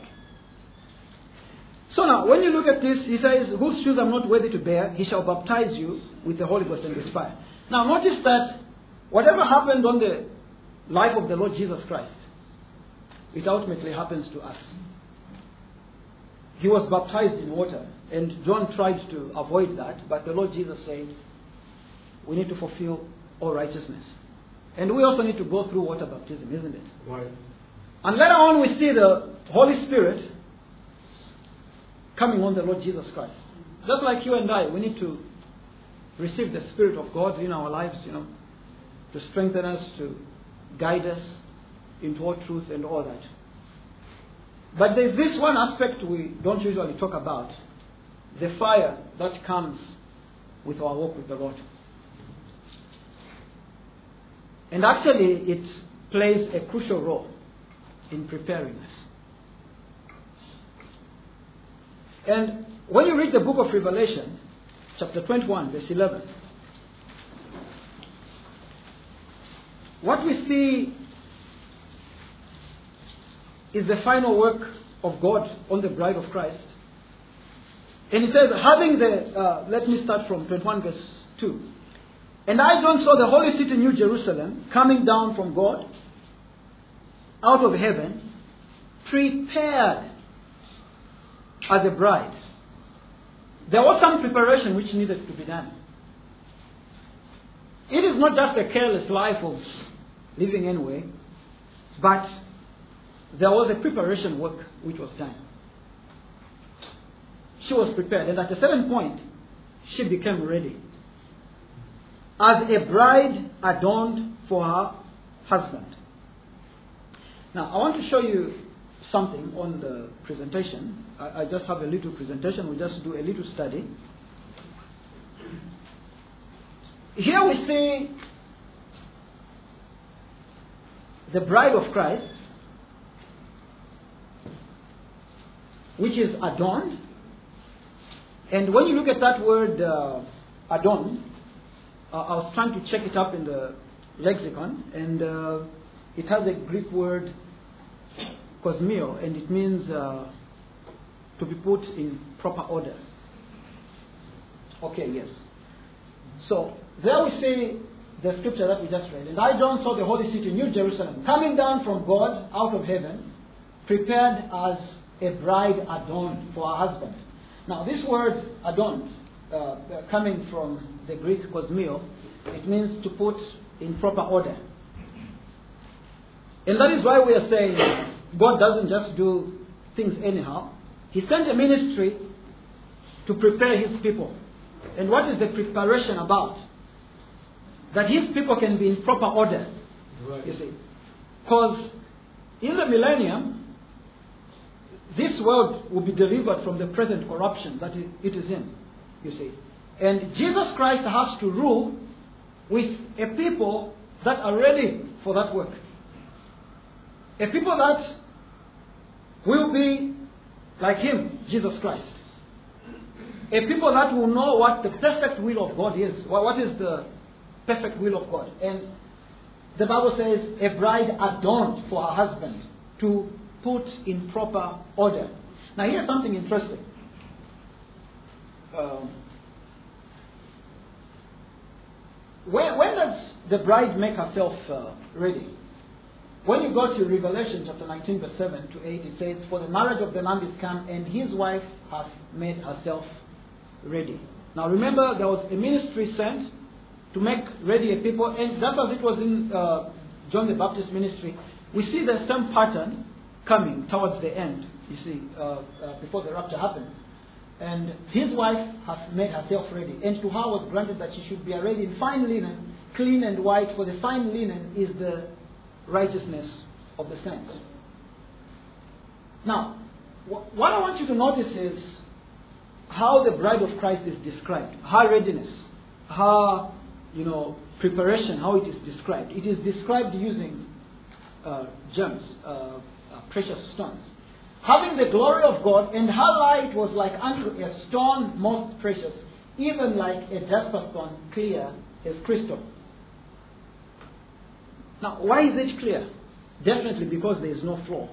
So now, when you look at this, he says, whose shoes I'm not worthy to bear, he shall baptize you with the Holy Ghost and with fire. Now, notice that whatever happened on the life of the Lord Jesus Christ, it ultimately happens to us. He was baptized in water, and John tried to avoid that, but the Lord Jesus said, we need to fulfill all righteousness. And we also need to go through water baptism, isn't it? Right. And later on we see the Holy Spirit coming on the Lord Jesus Christ. Just like you and I, we need to receive the Spirit of God in our lives, you know, to strengthen us, to guide us into all truth and all that. But there's this one aspect we don't usually talk about, the fire that comes with our walk with the Lord. And actually it plays a crucial role in preparing us. And when you read the book of Revelation, chapter twenty-one, verse eleven, what we see is the final work of God on the bride of Christ. And it says, having the, uh, let me start from twenty-one, verse two. And I, John, saw the holy city, New Jerusalem, coming down from God, out of heaven, prepared as a bride. There was some preparation which needed to be done. It is not just a careless life of living anyway, but there was a preparation work which was done. She was prepared, and at a certain point, she became ready. As a bride adorned for her husband. Now, I want to show you something on the presentation. I, I just have a little presentation. We'll just do a little study. Here we see the bride of Christ, which is adorned. And when you look at that word uh, adorned, uh, I was trying to check it up in the lexicon, and uh, it has a Greek word, kosmio, and it means uh, to be put in proper order. Okay, yes. So, there we see the scripture that we just read. And I, John, saw the holy city, New Jerusalem, coming down from God out of heaven, prepared as a bride adorned for her husband. Now, this word adorned, uh, coming from the Greek kosmio, it means to put in proper order. And that is why we are saying God doesn't just do things anyhow. He sent a ministry to prepare His people. And what is the preparation about? That His people can be in proper order. Right. You see. Because in the millennium, this world will be delivered from the present corruption that it is in. You see. And Jesus Christ has to rule with a people that are ready for that work. A people that will be like Him, Jesus Christ. A people that will know what the perfect will of God is. What is the perfect will of God? And the Bible says, a bride adorned for her husband, to put in proper order. Now here's something interesting. Um, when, when does the bride make herself uh, ready? When you go to Revelation chapter nineteen, verse seven to eight, it says, for the marriage of the Lamb is come, and his wife hath made herself ready. Now remember, there was a ministry sent to make ready a people, and just as it was in uh, John the Baptist ministry, we see the same pattern coming towards the end, you see, uh, uh, before the rapture happens. And his wife hath made herself ready, and to her was granted that she should be arrayed in fine linen, clean and white, for the fine linen is the righteousness of the saints. Now, wh- what I want you to notice is how the bride of Christ is described, her readiness, her, you know, preparation, how it is described. It is described using uh, gems, uh, uh, precious stones. Having the glory of God, and her light was like unto a stone most precious, even like a jasper stone, clear as crystal. Now, why is it clear? Definitely because there is no flaw.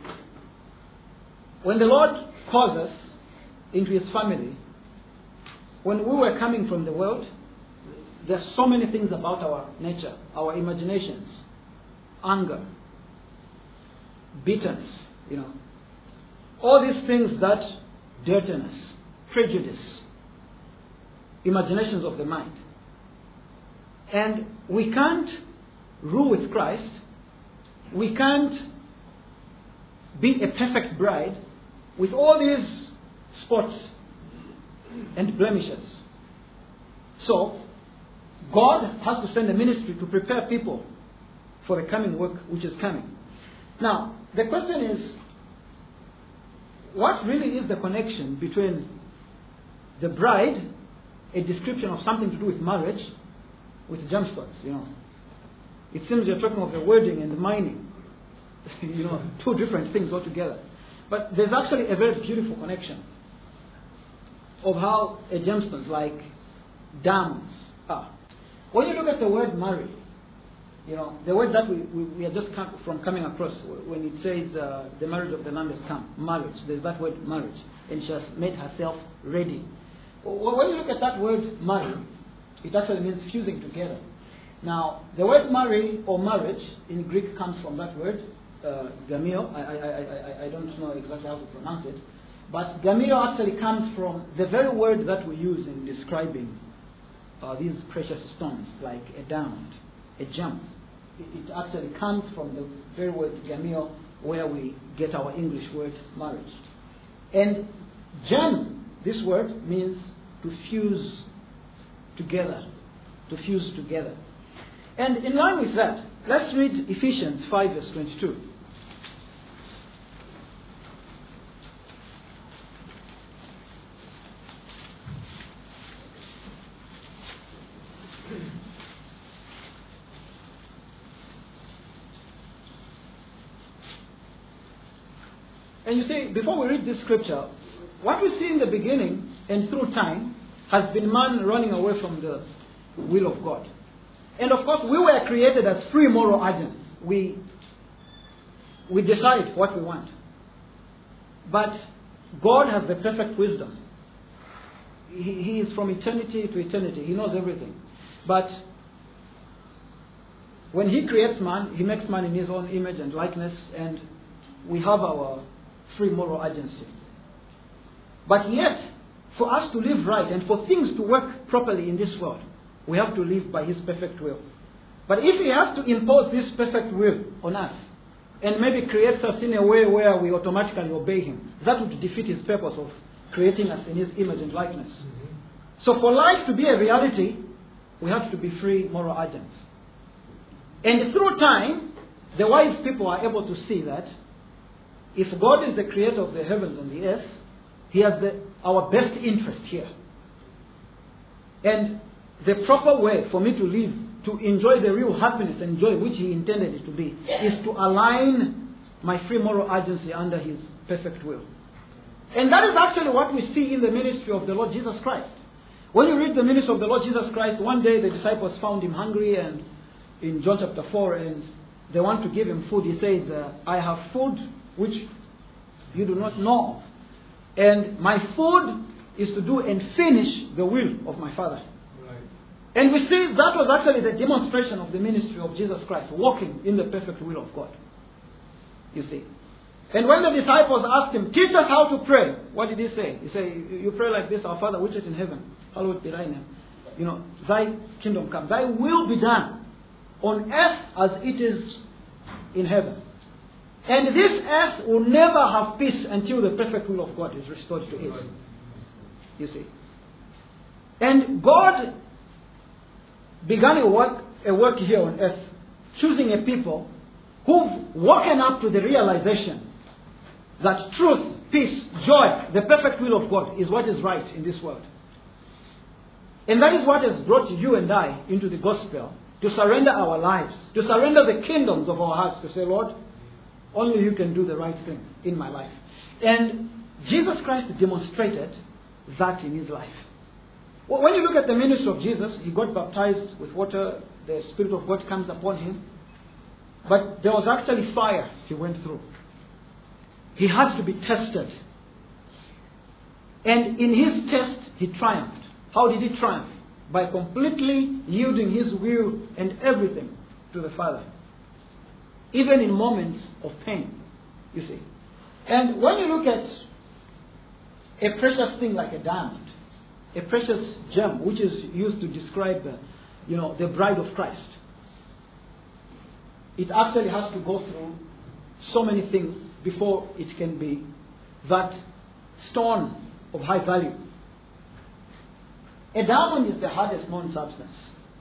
When the Lord calls us into His family, when we were coming from the world, there are so many things about our nature, our imaginations, anger, bitterness, you know, all these things that dirten us, prejudice, imaginations of the mind. And we can't rule with Christ, we can't be a perfect bride with all these spots and blemishes. So, God has to send a ministry to prepare people for the coming work which is coming. Now, the question is, what really is the connection between the bride, a description of something to do with marriage, with gemstones, you know? It seems you're talking of the wording and the mining. You know, two different things altogether. But there's actually a very beautiful connection of how a gemstones, like diamonds, are. When you look at the word marry, you know, the word that we, we, we are just come, from coming across, when it says uh, the marriage of the Lamb has come, marriage, there's that word marriage, and she has made herself ready. When you look at that word marry, it actually means fusing together. Now, the word marry or marriage in Greek comes from that word, uh, gamio. I, I, I, I don't know exactly how to pronounce it. But gamio actually comes from the very word that we use in describing uh, these precious stones, like a diamond, a gem. It, it actually comes from the very word gamio, where we get our English word marriage. And gem, this word, means to fuse together, to fuse together. And in line with that, let's read Ephesians five verse twenty-two. And you see, before we read this scripture, what we see in the beginning and through time has been man running away from the will of God. And of course, we were created as free moral agents. We, we decide what we want. But God has the perfect wisdom. He, he is from eternity to eternity. He knows everything. But when He creates man, He makes man in His own image and likeness. And we have our free moral agency. But yet, for us to live right and for things to work properly in this world, we have to live by His perfect will. But if He has to impose this perfect will on us, and maybe creates us in a way where we automatically obey Him, that would defeat His purpose of creating us in His image and likeness. Mm-hmm. So for life to be a reality, we have to be free moral agents. And through time, the wise people are able to see that if God is the creator of the heavens and the earth, He has the, our best interest here. And the proper way for me to live, to enjoy the real happiness and joy which He intended it to be, is to align my free moral agency under His perfect will. And that is actually what we see in the ministry of the Lord Jesus Christ. When you read the ministry of the Lord Jesus Christ, one day the disciples found Him hungry, and in John chapter four, and they want to give Him food. He says, uh, I have food which you do not know of. And my food is to do and finish the will of my Father. Right. And we see that was actually the demonstration of the ministry of Jesus Christ, walking in the perfect will of God. You see. And when the disciples asked Him, teach us how to pray, what did He say? He said, you pray like this, our Father which is in heaven, hallowed be thy name. You know, thy kingdom come, thy will be done on earth as it is in heaven. And this earth will never have peace until the perfect will of God is restored to it. You see. And God began a work, a work here on earth, choosing a people who've woken up to the realization that truth, peace, joy, the perfect will of God is what is right in this world. And that is what has brought you and I into the gospel, to surrender our lives, to surrender the kingdoms of our hearts, to say, Lord, only You can do the right thing in my life. And Jesus Christ demonstrated that in His life. Well, when you look at the ministry of Jesus, He got baptized with water, the Spirit of God comes upon Him. But there was actually fire He went through. He had to be tested. And in His test, He triumphed. How did He triumph? By completely yielding His will and everything to the Father. Even in moments of pain, you see. And when you look at a precious thing like a diamond, a precious gem, which is used to describe the, you know, the bride of Christ, it actually has to go through so many things before it can be that stone of high value. A diamond is the hardest known substance.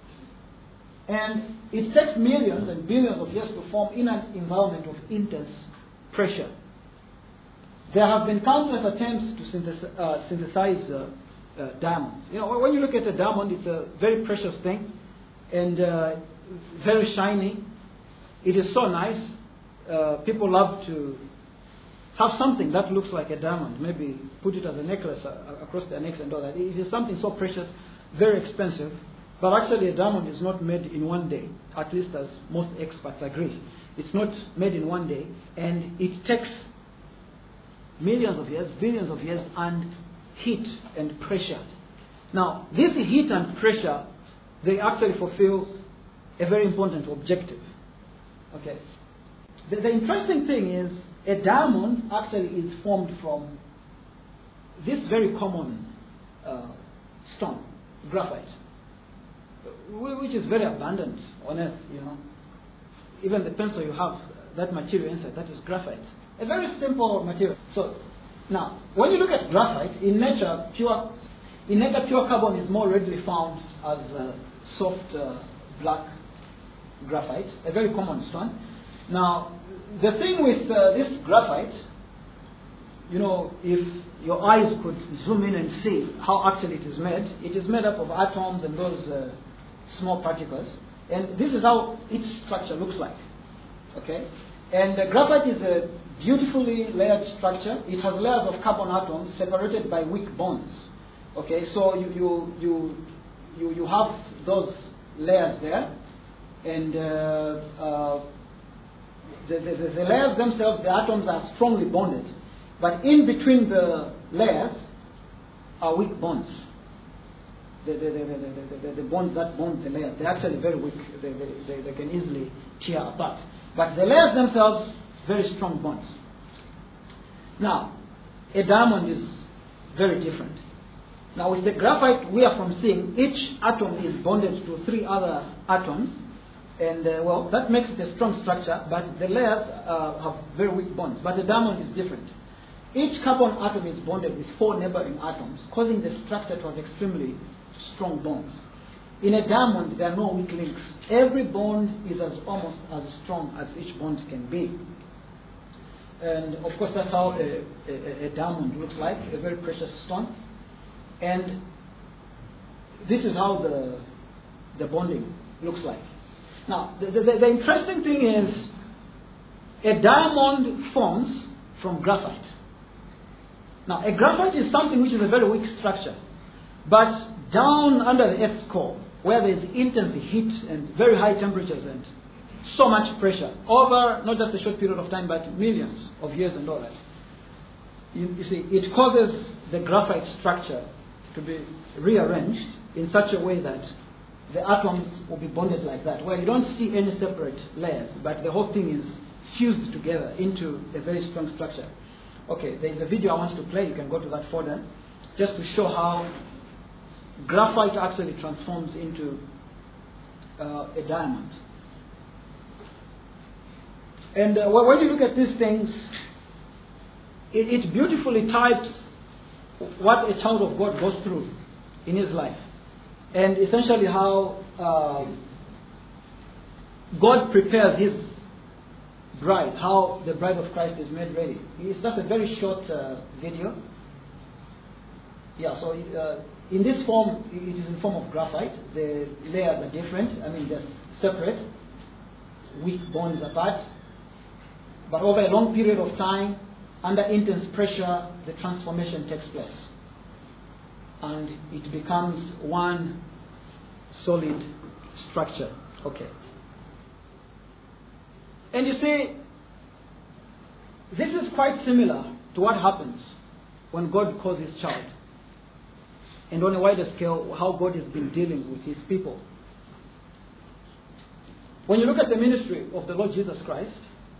And it takes millions and billions of years to form in an environment of intense pressure. There have been countless attempts to synthesize, uh, synthesize uh, uh, diamonds. You know, when you look at a diamond, it's a very precious thing and uh, very shiny. It is so nice. Uh, people love to have something that looks like a diamond. Maybe put it as a necklace uh, across their necks and all that. It is something so precious, very expensive. But actually a diamond is not made in one day, at least as most experts agree. It's not made in one day, and it takes millions of years, billions of years, and heat and pressure. Now, this heat and pressure, they actually fulfill a very important objective. Okay. The, the interesting thing is, a diamond actually is formed from this very common uh, stone, graphite, which is very abundant on earth, you know. Even the pencil you have, that material inside, that is graphite. A very simple material. So, now, when you look at graphite, in nature, pure, in nature, pure carbon is more readily found as uh, soft uh, black graphite, a very common stone. Now, the thing with uh, this graphite, you know, if your eyes could zoom in and see how actually it is made, it is made up of atoms and those uh, small particles. And this is how its structure looks like. Okay? And uh, graphite is a beautifully layered structure. It has layers of carbon atoms separated by weak bonds. Okay? So you you you you, you have those layers there. And uh, uh, the, the, the layers themselves, the atoms are strongly bonded. But in between the layers are weak bonds. The, the, the, the, the, the bonds that bond the layers, they're actually very weak. They, they, they, they can easily tear apart. But the layers themselves, very strong bonds. Now, a diamond is very different. Now, with the graphite we are from seeing, each atom is bonded to three other atoms, and uh, well, that makes it a strong structure, but the layers uh, have very weak bonds. But the diamond is different. Each carbon atom is bonded with four neighboring atoms, causing the structure to have extremely strong bonds. In a diamond, there are no weak links. Every bond is as almost as strong as each bond can be. And of course, that's how a, a, a diamond looks like, a very precious stone. And this is how the, the bonding looks like. Now, the, the, the interesting thing is, a diamond forms from graphite. Now, a graphite is something which is a very weak structure. But down under the Earth's core, where there is intense heat and very high temperatures and so much pressure, over not just a short period of time, but millions of years and all that, you, you see, it causes the graphite structure to be rearranged in such a way that the atoms will be bonded like that, where you don't see any separate layers, but the whole thing is fused together into a very strong structure. Okay, there's a video I want you to play. You can go to that folder, just to show how graphite actually transforms into uh, a diamond. And uh, when you look at these things, it, it beautifully types what a child of God goes through in his life. And essentially how uh, God prepares his bride, how the bride of Christ is made ready. It's just a very short uh, video. Yeah, so uh, in this form, it is in form of graphite. The layers are different. I mean, they're separate, weak bonds apart. But over a long period of time, under intense pressure, the transformation takes place. And it becomes one solid structure. Okay. And you see, this is quite similar to what happens when God calls his child. And on a wider scale, how God has been dealing with his people. When you look at the ministry of the Lord Jesus Christ,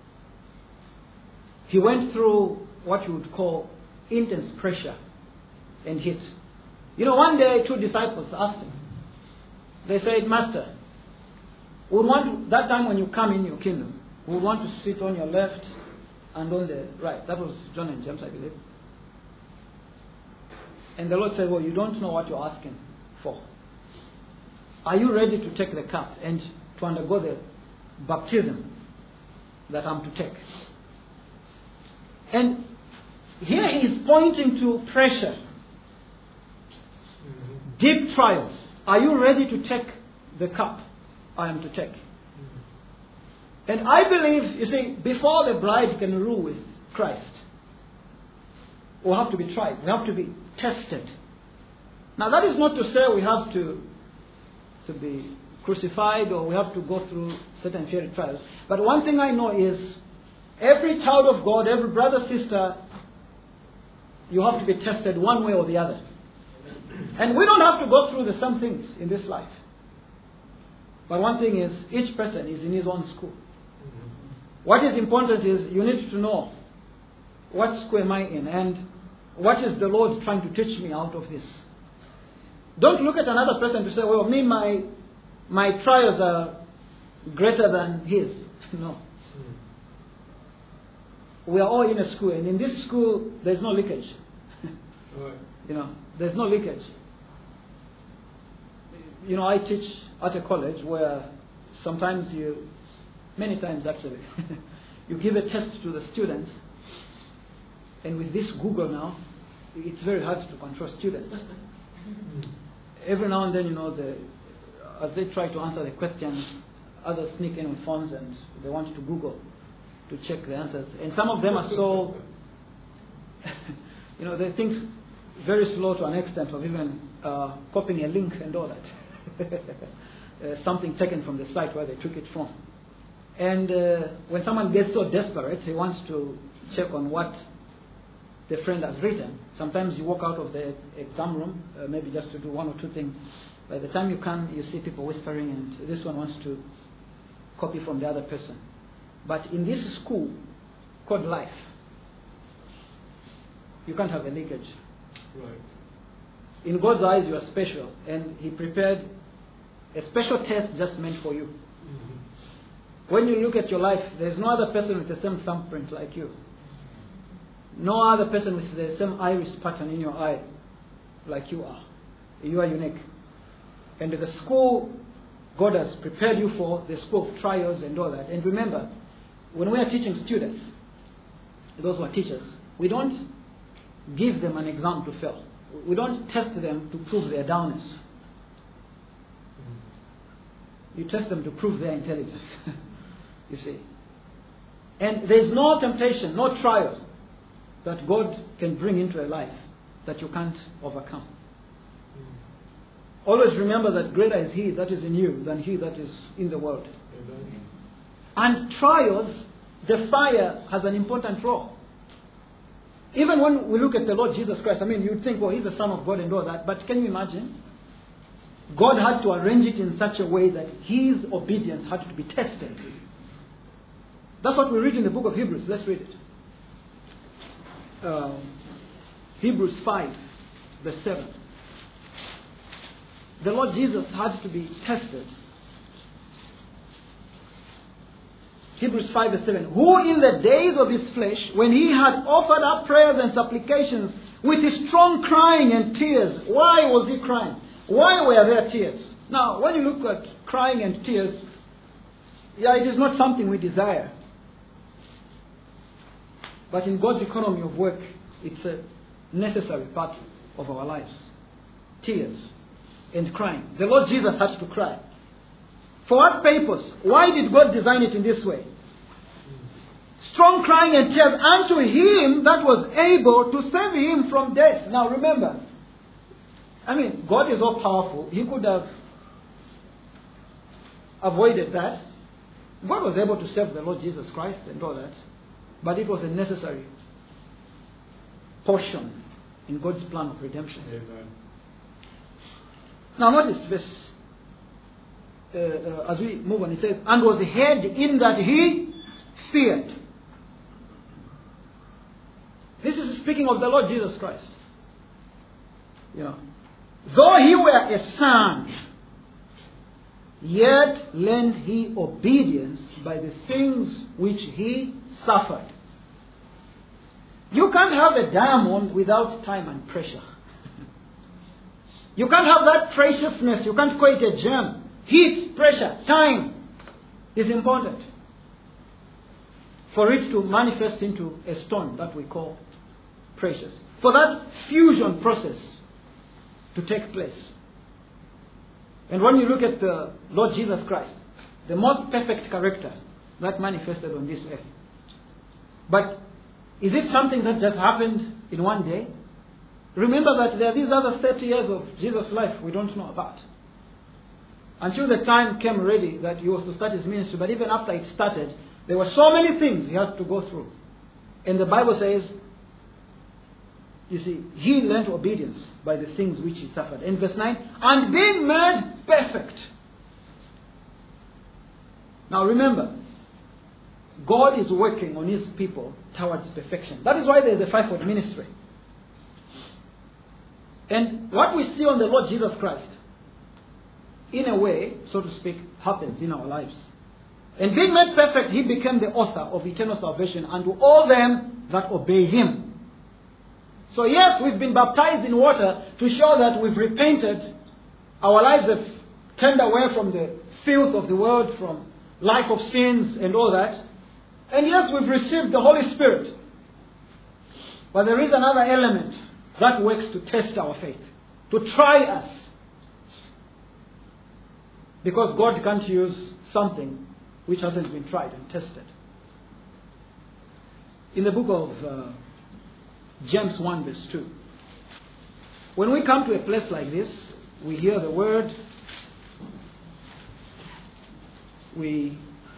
he went through what you would call intense pressure and heat. You know, one day two disciples asked him, they said, Master, we would want to, that time when you come in your kingdom, we would want to sit on your left and on the right. That was John and James, I believe. And the Lord said, well, you don't know what you're asking for. Are you ready to take the cup and to undergo the baptism that I'm to take? And here he is pointing to pressure, deep trials. Are you ready to take the cup I am to take? And I believe, you see, before the bride can rule with Christ, we'll have to be tried. We have to be tested. Now that is not to say we have to, to be crucified or we have to go through certain fiery trials. But one thing I know is, every child of God, every brother, sister, you have to be tested one way or the other. And we don't have to go through the same things in this life. But one thing is, each person is in his own school. What is important is you need to know, what school am I in and what is the Lord trying to teach me out of this. Don't look at another person to say, well, me, my, my trials are greater than his. No. We are all in a school, and in this school, there's no leakage. Right. You know, there's no leakage. You know, I teach at a college where sometimes you, many times actually, you give a test to the students, and with this Google now, it's very hard to control students. Every now and then, you know, the, as they try to answer the questions, others sneak in with phones and they want you to Google to check the answers. And some of them are so, you know, they think very slow to an extent of even uh, copying a link and all that. uh, something taken from the site where they took it from. And uh, when someone gets so desperate, he wants to check on what the friend has written. Sometimes you walk out of the exam room, uh, maybe just to do one or two things. By the time you come, you see people whispering, and this one wants to copy from the other person. But in this school called life, you can't have a leakage. Right. In God's eyes, you are special, and He prepared a special test just meant for you. Mm-hmm. When you look at your life, there's no other person with the same thumbprint like you. No other person with the same iris pattern in your eye like you are. You are unique. And the school God has prepared you for, the school of trials and all that. And remember, when we are teaching students, those who are teachers, we don't give them an exam to fail. We don't test them to prove their downness. You test them to prove their intelligence. You see. And there's no temptation, no trial that God can bring into a life that you can't overcome. Always remember that greater is He that is in you than he that is in the world. Amen. And trials, the fire has an important role. Even when we look at the Lord Jesus Christ, I mean, you'd think, well, He's the Son of God and all that. But can you imagine? God had to arrange it in such a way that His obedience had to be tested. That's what we read in the book of Hebrews. Let's read it. Uh, Hebrews five, verse seven. The Lord Jesus had to be tested. Hebrews five, verse seven. Who in the days of His flesh, when He had offered up prayers and supplications with His strong crying and tears. Why was He crying? Why were there tears? Now, when you look at crying and tears, yeah, it is not something we desire. But in God's economy of work, it's a necessary part of our lives. Tears and crying. The Lord Jesus had to cry. For what purpose? Why did God design it in this way? Strong crying and tears unto Him that was able to save him from death. Now remember, I mean, God is all powerful. He could have avoided that. God was able to save the Lord Jesus Christ and all that. But it was a necessary portion in God's plan of redemption. Amen. Now notice this. Uh, uh, as we move on, it says, and was hid in that He feared. This is speaking of the Lord Jesus Christ. You know, though He were a son, yet lent He obedience by the things which He suffered. You can't have a diamond without time and pressure. You can't have that preciousness. You can't create a gem. Heat, pressure, time is important for it to manifest into a stone that we call precious. For that fusion process to take place. And when you look at the Lord Jesus Christ, the most perfect character that manifested on this earth. But is it something that just happened in one day? Remember that there are these other thirty years of Jesus' life we don't know about. Until the time came ready that He was to start His ministry. But even after it started, there were so many things He had to go through. And the Bible says, you see, He learned obedience by the things which He suffered. In verse nine, and being made perfect. Now remember, God is working on His people towards perfection. That is why there is a fivefold ministry. And what we see on the Lord Jesus Christ, in a way, so to speak, happens in our lives. And being made perfect, He became the author of eternal salvation unto all them that obey Him. So yes, we've been baptized in water to show that we've repented. Our lives have turned away from the filth of the world, from life of sins and all that. And yes, we've received the Holy Spirit. But there is another element that works to test our faith, to try us. Because God can't use something which hasn't been tried and tested. In the book of uh, James one verse two, when we come to a place like this, we hear the word, we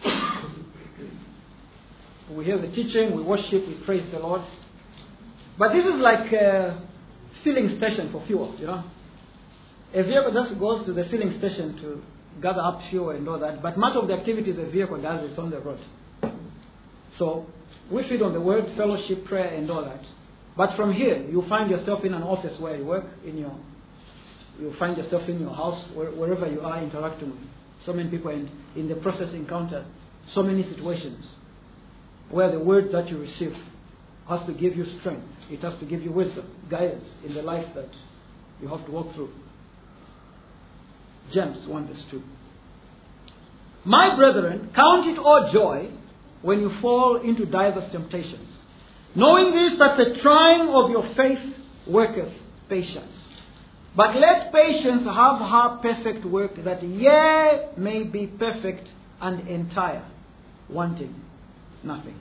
we hear the teaching, we worship, we praise the Lord. But this is like a filling station for fuel, you know. A vehicle just goes to the filling station to gather up fuel and all that. But much of the activities a vehicle does is on the road. So we feed on the word, fellowship, prayer and all that. But from here, you find yourself in an office where you work, in your, you find yourself in your house, where, wherever you are interacting with so many people, and in the process encounter so many situations where the word that you receive has to give you strength. It has to give you wisdom, guidance in the life that you have to walk through. James one verse two. My brethren, count it all joy when you fall into diverse temptations, knowing this, that the trying of your faith worketh patience. But let patience have her perfect work, that ye may be perfect and entire, wanting nothing.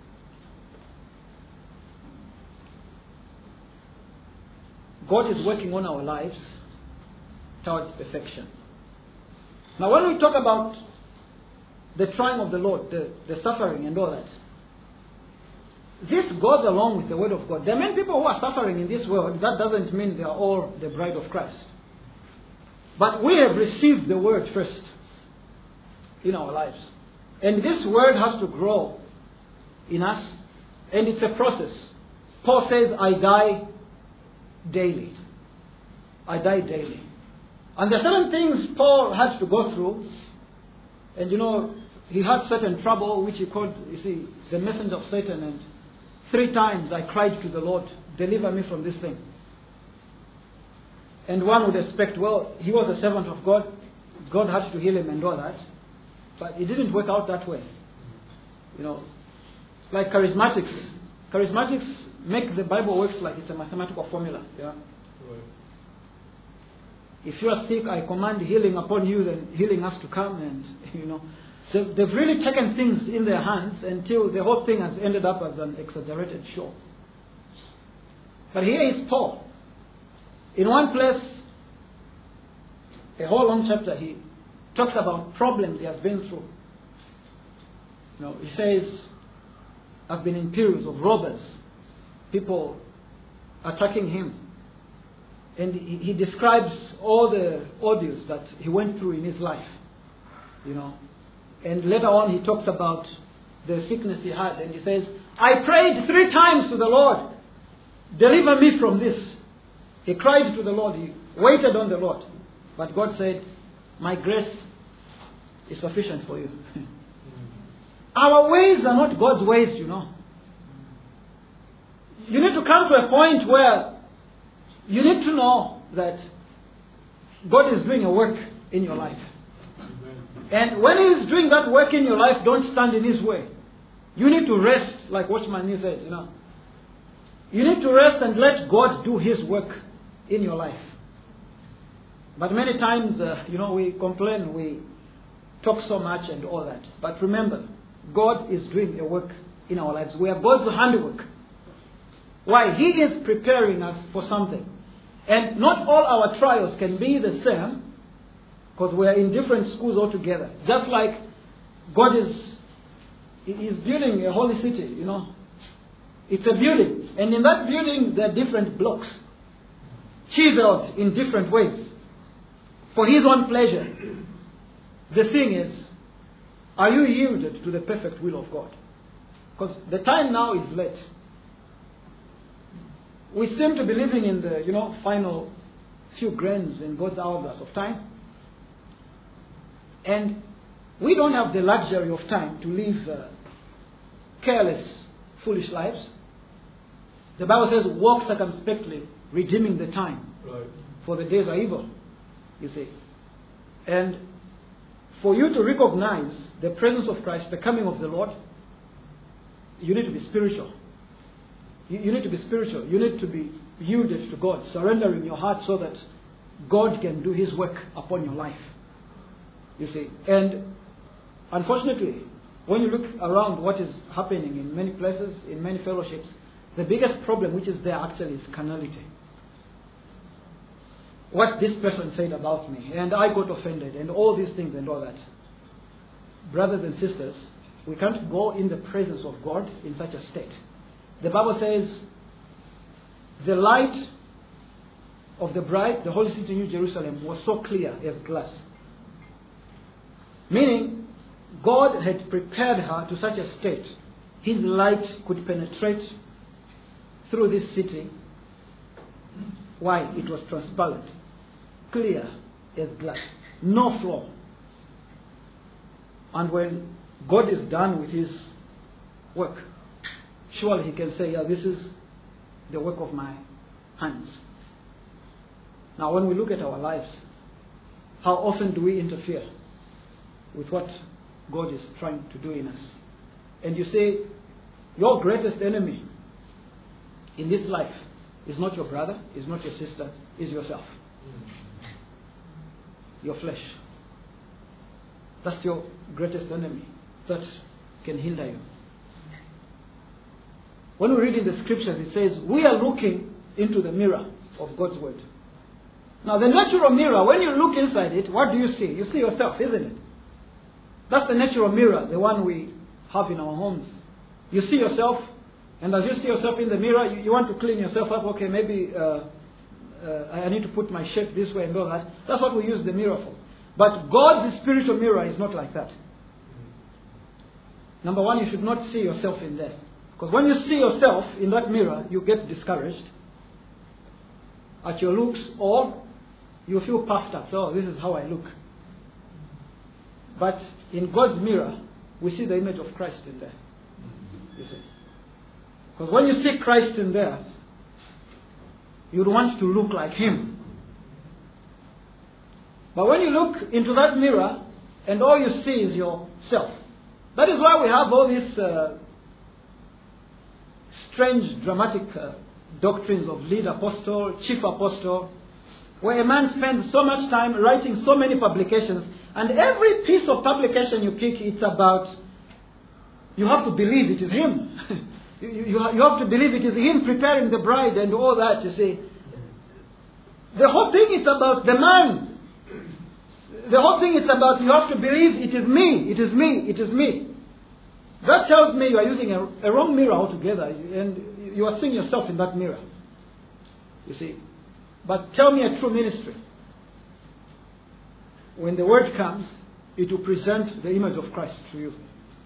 God is working on our lives towards perfection. Now when we talk about the trying of the Lord, the, the suffering and all that, this goes along with the word of God. There are many people who are suffering in this world. That doesn't mean they are all the bride of Christ. But we have received the word first in our lives. And this word has to grow in us. And it's a process. Paul says, I die daily. I die daily. And there are certain things Paul had to go through. And you know, he had certain trouble, which he called, you see, the messenger of Satan. And three times I cried to the Lord, deliver me from this thing. And one would expect, well, he was a servant of God. God had to heal him and all that. But it didn't work out that way. You know, like charismatics. Charismatics make the Bible works like it's a mathematical formula. Yeah. Right. If you are sick, I command healing upon you, then healing has to come. And, you know, they've, they've really taken things in their hands until the whole thing has ended up as an exaggerated show. But here is Paul. In one place, a whole long chapter, he talks about problems he has been through. You know, he says, I've been in periods of robbers, people attacking him. And he, he describes all the ordeals that he went through in his life. You know. And later on he talks about the sickness he had. And he says, I prayed three times to the Lord, deliver me from this. He cried to the Lord. He waited on the Lord. But God said, my grace is sufficient for you. Our ways are not God's ways, you know. You need to come to a point where you need to know that God is doing a work in your life. And when He is doing that work in your life, don't stand in His way. You need to rest, like Watchman Nee says, you know. You need to rest and let God do His work in your life. But many times, uh, you know, we complain, we talk so much and all that. But remember, God is doing a work in our lives. We are God's handiwork. Why? He is preparing us for something. And not all our trials can be the same, because we are in different schools altogether. Just like God is, is building a holy city, you know. It's a building. And in that building, there are different blocks, chiseled in different ways, for His own pleasure. The thing is, are you yielded to the perfect will of God? Because the time now is late. We seem to be living in the, you know, final few grains in God's hourglass of time. And we don't have the luxury of time to live uh, careless, foolish lives. The Bible says, walk circumspectly, redeeming the time. Right. For the days are evil, you see. And for you to recognize the presence of Christ, the coming of the Lord, you need to be spiritual. You, you need to be spiritual. You need to be yielded to God, surrendering your heart so that God can do His work upon your life. You see. And unfortunately, when you look around what is happening in many places, in many fellowships, the biggest problem which is there actually is carnality. What this person said about me, and I got offended, and all these things and all that. Brothers and sisters, we can't go in the presence of God in such a state. The Bible says, the light of the bride, the holy city New Jerusalem, was so clear as glass. Meaning, God had prepared her to such a state, His light could penetrate through this city. Why? It was transparent, clear as glass, no flaw. And when God is done with his work, surely he can say, yeah, this is the work of my hands. Now when we look at our lives, how often do we interfere with what God is trying to do in us? And you say, your greatest enemy in this life is not your brother, is not your sister, is yourself. Your flesh. That's your greatest enemy that can hinder you. When we read in the scriptures, it says, we are looking into the mirror of God's word. Now the natural mirror, when you look inside it, what do you see? You see yourself, isn't it? That's the natural mirror, the one we have in our homes. You see yourself, and as you see yourself in the mirror, you, you want to clean yourself up. Okay, maybe uh, uh, I need to put my shape this way and all that. That's what we use the mirror for. But God's spiritual mirror is not like that. Number one, you should not see yourself in there. Because when you see yourself in that mirror, you get discouraged at your looks, or you feel puffed up. So, this is how I look. But in God's mirror, we see the image of Christ in there. You see. Because when you see Christ in there, you'd want to look like him. But when you look into that mirror, and all you see is yourself. That is why we have all these uh, strange, dramatic uh, doctrines of lead apostle, chief apostle, where a man spends so much time writing so many publications, and every piece of publication you pick, it's about, you have to believe it is him. you, you, you have to believe it is him preparing the bride and all that, you see. The whole thing is about the man. The whole thing is about, you have to believe it is me, it is me, it is me. That tells me you are using a, a wrong mirror altogether, and you are seeing yourself in that mirror. You see. But tell me a true ministry. When the word comes, it will present the image of Christ to you.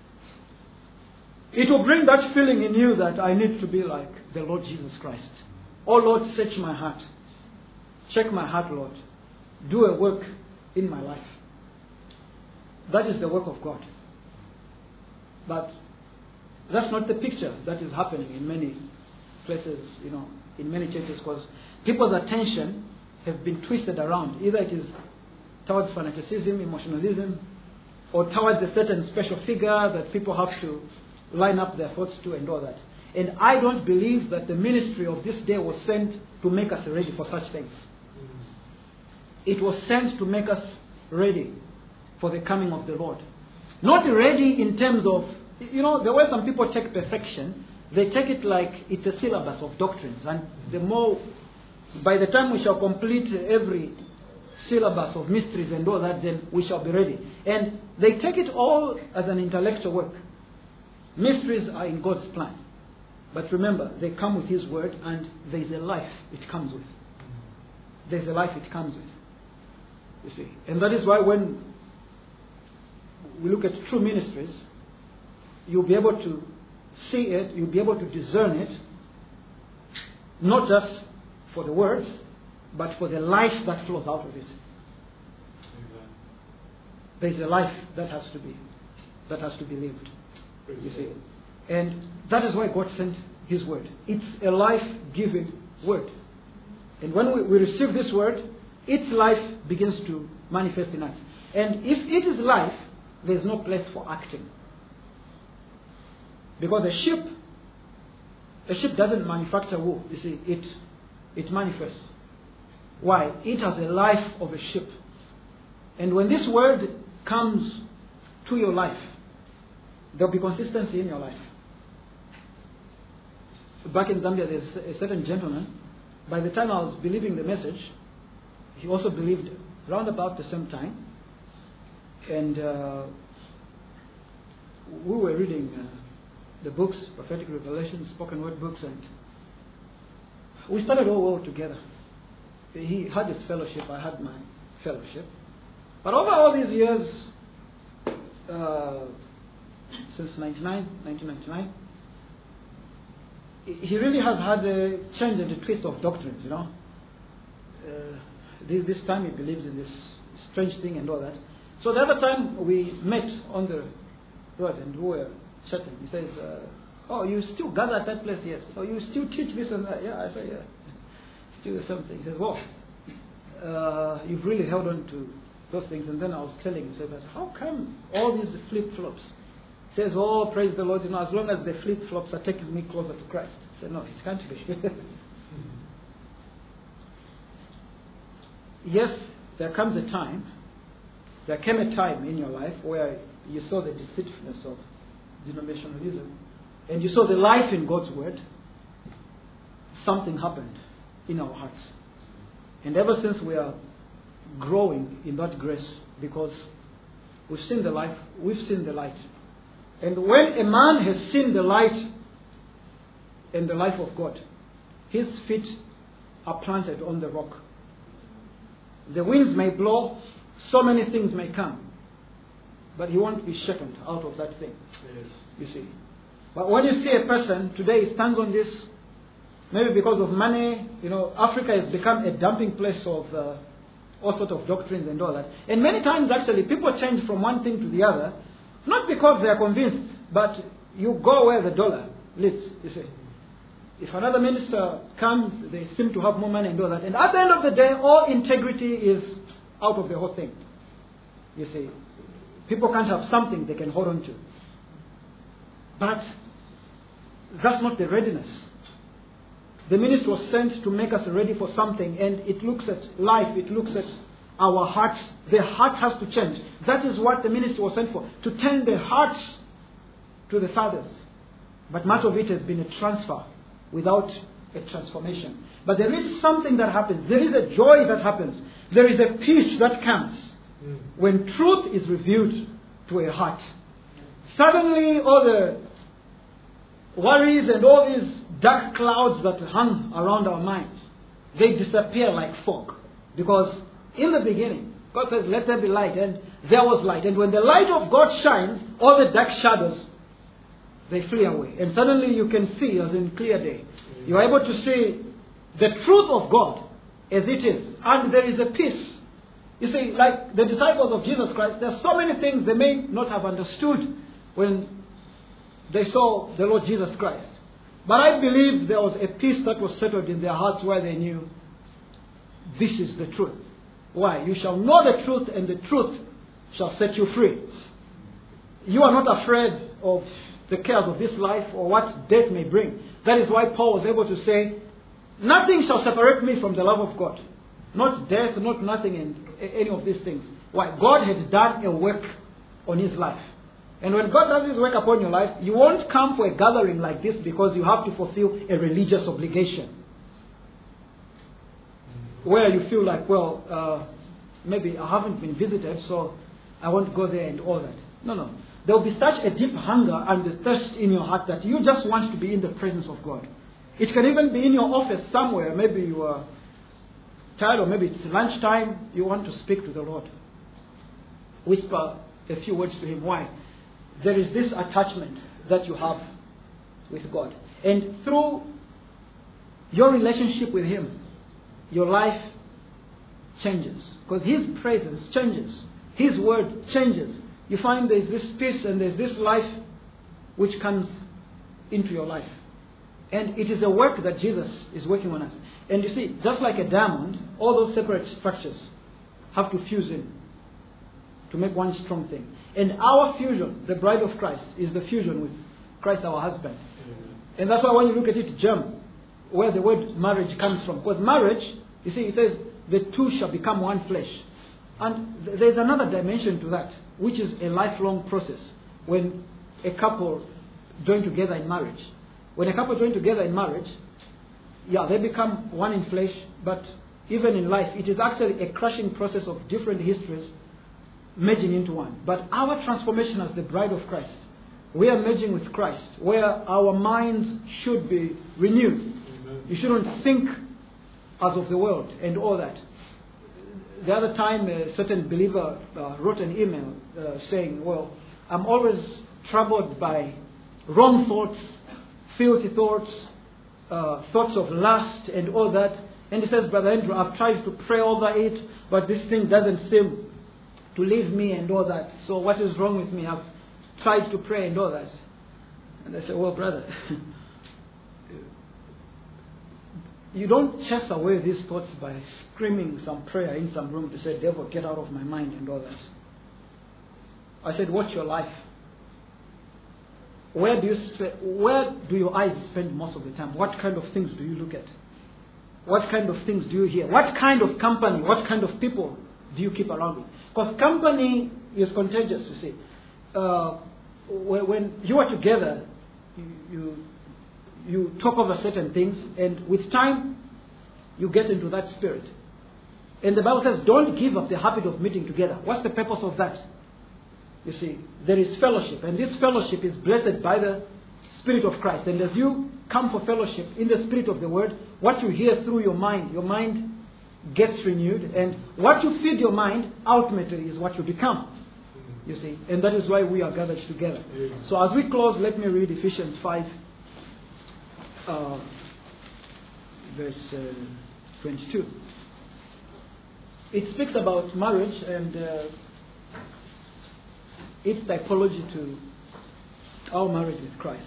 It will bring that feeling in you that I need to be like the Lord Jesus Christ. Oh Lord, search my heart. Check my heart, Lord. Do a work in my life. That is the work of God. But that's not the picture that is happening in many places, you know, in many churches, because people's attention have been twisted around. Either it is towards fanaticism, emotionalism, or towards a certain special figure that people have to line up their thoughts to and all that. And I don't believe that the ministry of this day was sent to make us ready for such things. It was sent to make us ready for the coming of the Lord. Not ready in terms of, you know, the way some people take perfection, they take it like it's a syllabus of doctrines. And the more, by the time we shall complete every syllabus of mysteries and all that, then we shall be ready. And they take it all as an intellectual work. Mysteries are in God's plan. But remember, they come with his word, and there is a life it comes with. There is a life it comes with. You see. And that is why when we look at true ministries, you'll be able to see it, you'll be able to discern it, not just for the words, but for the life that flows out of it. There's a life that has to be, that has to be lived. You see. And that is why God sent his word. It's a life-giving word. And when we, we receive this word, its life begins to manifest in us. And if it is life, there's no place for acting. Because a ship, a ship doesn't manufacture wool. You see, it, it manifests. Why? It has a life of a ship. And when this word comes to your life, there'll be consistency in your life. Back in Zambia, there's a certain gentleman. By the time I was believing the message, he also believed round about the same time. And uh, we were reading uh, the books, prophetic revelations, spoken word books, and we started all well together. He had his fellowship, I had my fellowship. But over all these years, uh, since nineteen ninety-nine, he really has had a change and a twist of doctrines, you know. Uh, this, this time he believes in this strange thing and all that. So the other time we met on the road and we were chatting. He says, uh, oh, you still gather at that place? Yes. Oh, you still teach this and that? Yeah, I say, yeah. Still the same thing. He says, well, uh, you've really held on to those things. And then I was telling him, said, how come all these flip-flops? He says, oh, praise the Lord, you know, as long as the flip-flops are taking me closer to Christ. I said, no, it can't be. Yes, there comes a time, there came a time in your life where you saw the deceitfulness of denominationalism and you saw the life in God's Word. Something happened in our hearts. And ever since we are growing in that grace because we've seen the life, we've seen the light. And when a man has seen the light and the life of God, his feet are planted on the rock. The winds may blow, so many things may come, but he won't be shaken out of that thing. Yes. You see. But when you see a person today stands on this, maybe because of money, you know, Africa has become a dumping place of uh, all sorts of doctrines and all that. And many times actually people change from one thing to the other, not because they are convinced, but you go where the dollar leads, you see. If another minister comes, they seem to have more money and all that. And at the end of the day, all integrity is out of the whole thing. You see, people can't have something they can hold on to. But that's not the readiness. The minister was sent to make us ready for something, and it looks at life, it looks at our hearts. The heart has to change. That is what the minister was sent for, to turn the hearts to the fathers. But much of it has been a transfer without a transformation. But there is something that happens. There is a joy that happens. There is a peace that comes mm. when truth is revealed to a heart. Suddenly all the worries and all these dark clouds that hung around our minds, they disappear like fog. Because in the beginning, God says, let there be light, and there was light. And when the light of God shines, all the dark shadows, they flee away. And suddenly you can see as in clear day. You are able to see the truth of God as it is. And there is a peace. You see, like the disciples of Jesus Christ, there are so many things they may not have understood when they saw the Lord Jesus Christ. But I believe there was a peace that was settled in their hearts where they knew this is the truth. Why? You shall know the truth, and the truth shall set you free. You are not afraid of the cares of this life or what death may bring. That is why Paul was able to say, nothing shall separate me from the love of God. Not death, not nothing, and any of these things. Why? God had done a work on his life. And when God does his work upon your life, you won't come for a gathering like this because you have to fulfill a religious obligation. Where you feel like, well, uh, maybe I haven't been visited, so I won't go there and all that. No, no. There will be such a deep hunger and the thirst in your heart that you just want to be in the presence of God. It can even be in your office somewhere. Maybe you are tired, or maybe it's lunchtime. You want to speak to the Lord. Whisper a few words to him. Why? There is this attachment that you have with God. And through your relationship with him, your life changes. Because his presence changes. His word changes. You find there's this peace and there's this life which comes into your life. And it is a work that Jesus is working on us. And you see, just like a diamond, all those separate structures have to fuse in to make one strong thing. And our fusion, the bride of Christ, is the fusion with Christ our husband. Mm-hmm. And that's why when you look at it, Gem, where the word marriage comes from. Because marriage, you see, it says, the two shall become one flesh. And th- there's another dimension to that, which is a lifelong process. When a couple join together in marriage. When a couple join together in marriage, yeah, they become one in flesh, but even in life, it is actually a crushing process of different histories merging into one. But our transformation as the bride of Christ, we are merging with Christ, where our minds should be renewed. Amen. You shouldn't think as of the world and all that. The other time, a certain believer uh, wrote an email uh, saying, well, I'm always troubled by wrong thoughts, filthy thoughts, uh, thoughts of lust and all that. And he says, Brother Andrew, I've tried to pray over it, but this thing doesn't seem to leave me and all that. So what is wrong with me? I've tried to pray and all that. And I say, well, brother, you don't chase away these thoughts by screaming some prayer in some room to say, devil, get out of my mind and all that. I said, what's your life? Where do you sp- where do your eyes spend most of the time? What kind of things do you look at? What kind of things do you hear? What kind of company, what kind of people do you keep around with? Because company is contagious, you see. Uh, when you are together, you, you you talk over certain things, and with time, you get into that spirit. And the Bible says, don't give up the habit of meeting together. What's the purpose of that? You see, there is fellowship, and this fellowship is blessed by the Spirit of Christ. And as you come for fellowship in the Spirit of the Word, what you hear through your mind, your mind gets renewed, and what you feed your mind ultimately is what you become. You see, and that is why we are gathered together. So as we close, let me read Ephesians five, uh, verse uh, twenty-two. It speaks about marriage and uh, its typology to our marriage with Christ.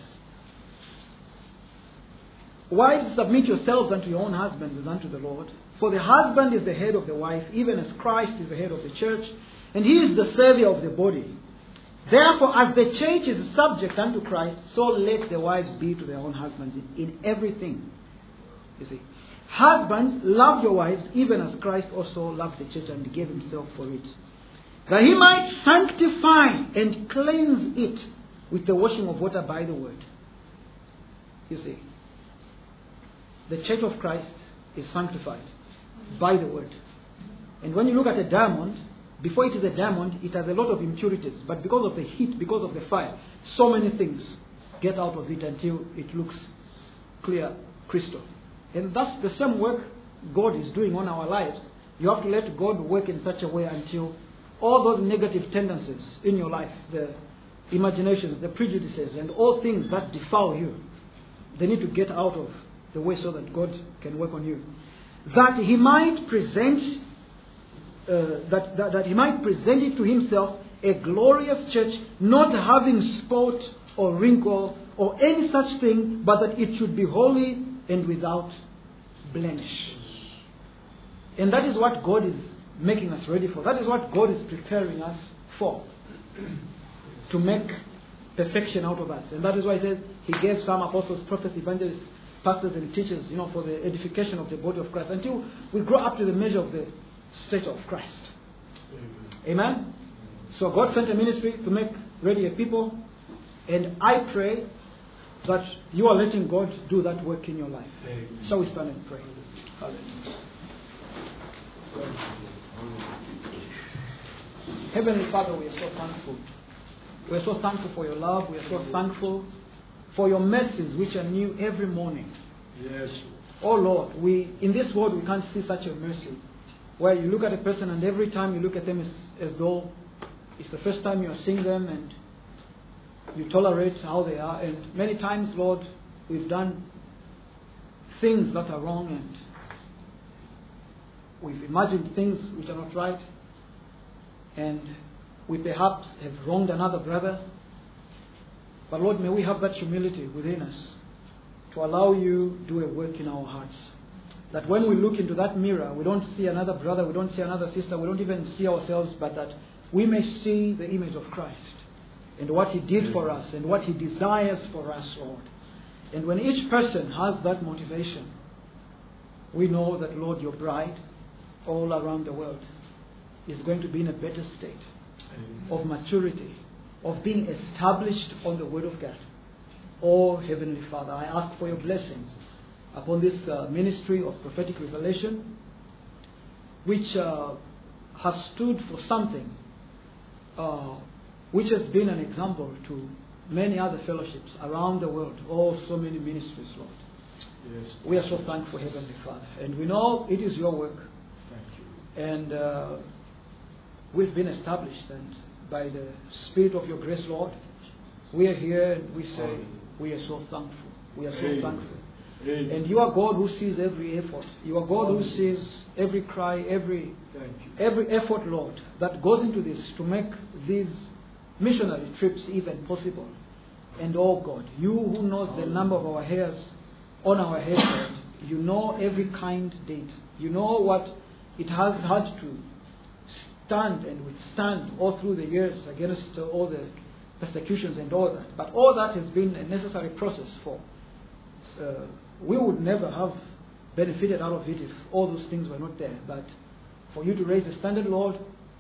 Wives, submit yourselves unto your own husbands as unto the Lord. For the husband is the head of the wife, even as Christ is the head of the church, and he is the Savior of the body. Therefore, as the church is subject unto Christ, so let the wives be to their own husbands in, in everything. You see, husbands, love your wives, even as Christ also loved the church and gave himself for it, that he might sanctify and cleanse it with the washing of water by the word. You see, the church of Christ is sanctified by the word. And when you look at a diamond, before it is a diamond, it has a lot of impurities. But because of the heat, because of the fire, so many things get out of it until it looks clear, crystal. And that's the same work God is doing on our lives. You have to let God work in such a way until all those negative tendencies in your life, the imaginations, the prejudices, and all things that defile you, they need to get out of the way so that God can work on you. That he might present, uh, that, that, that he might present it to himself a glorious church, not having spot or wrinkle or any such thing, but that it should be holy and without blemish. And that is what God is making us ready for. That is what God is preparing us for. To make perfection out of us. And that is why he says he gave some apostles, prophets, evangelists, pastors and teachers, you know, for the edification of the body of Christ, until we grow up to the measure of the stature of Christ. Amen? Amen? So God sent a ministry to make ready a people, and I pray that you are letting God do that work in your life. Amen. Shall we stand and pray? Hallelujah. Heavenly Father, we are so thankful. We are so thankful for your love. We are so thankful for your mercies which are new every morning. Yes. Oh Lord, we in this world we can't see such a mercy where you look at a person and every time you look at them as, as though it's the first time you are seeing them and you tolerate how they are. And many times, Lord, we've done things that are wrong and we've imagined things which are not right, and we perhaps have wronged another brother. But Lord, may we have that humility within us to allow you to do a work in our hearts. That when we look into that mirror, we don't see another brother, we don't see another sister, we don't even see ourselves, but that we may see the image of Christ and what he did for us and what he desires for us, Lord. And when each person has that motivation, we know that, Lord, your bride all around the world is going to be in a better state of maturity, of being established on the Word of God. Oh, Heavenly Father, I ask for your blessings upon this uh, ministry of prophetic revelation, which uh, has stood for something, uh, which has been an example to many other fellowships around the world. Oh, so many ministries, Lord. Yes. We are so thankful, Heavenly Father. And we know it is your work. Thank you. And uh, we've been established, and by the Spirit of your grace, Lord, we are here and we say, we are so thankful. We are so Amen. Thankful. Amen. And you are God who sees every effort. You are God who sees every cry, every Thank you. every effort, Lord, that goes into this to make these missionary trips even possible. And oh God, you who knows the number of our hairs on our head, Lord, you know every kind deed. You know what it has had to stand and withstand all through the years against uh, all the persecutions and all that. But all that has been a necessary process for. Uh, we would never have benefited out of it if all those things were not there. But for you to raise the standard, Lord,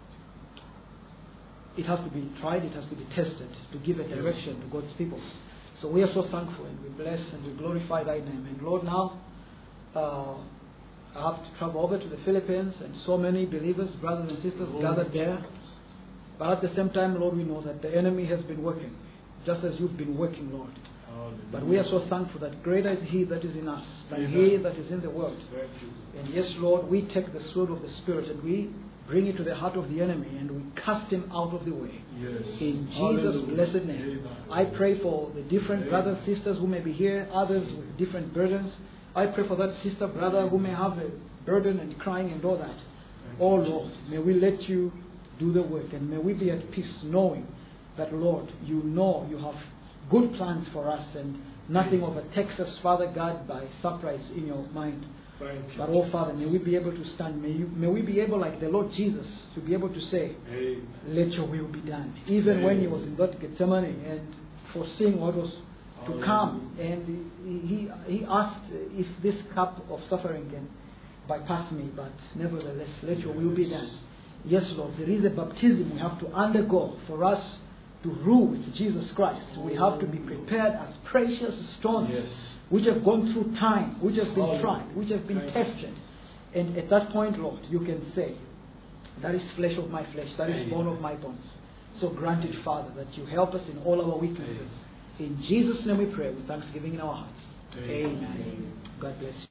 it has to be tried, it has to be tested to give a direction to God's people. So we are so thankful and we bless and we glorify Thy name. And Lord, now uh, I have to travel over to the Philippines, and so many believers, brothers and sisters gathered there. But at the same time, Lord, we know that the enemy has been working, just as you've been working, Lord. Hallelujah. But we are so thankful that greater is He that is in us than Amen. he that is in the world. Thank you. And yes, Lord, we take the sword of the Spirit and we bring it to the heart of the enemy and we cast him out of the way. Yes. In Jesus' Hallelujah. blessed name. Amen. I pray for the different Amen. brothers, sisters who may be here, others with different burdens. I pray for that sister, brother who may have a burden and crying and all that. Oh Lord, may we let you do the work, and may we be at peace knowing that, Lord, you know you have good plans for us, and nothing overtakes us, Father God, by surprise in your mind. Thank you. But oh Father, may we be able to stand. May, you, may we be able, like the Lord Jesus, to be able to say, Amen. let your will be done. Even Amen. when he was in that Gethsemane and foreseeing what was to Hallelujah. come, and he, he, he asked if this cup of suffering can bypass me, but nevertheless, let your will be done. Yes, Lord, there is a baptism we have to undergo for us to rule with Jesus Christ. We have to be prepared as precious stones, Yes. which have gone through time, which have been Hallelujah. tried, which have been Thank tested. And at that point, Lord, you can say, that is flesh of my flesh, that is Amen. bone of my bones. So grant it, Father, that you help us in all our weaknesses. In Jesus' name we pray with thanksgiving in our hearts. Amen. Amen. God bless you.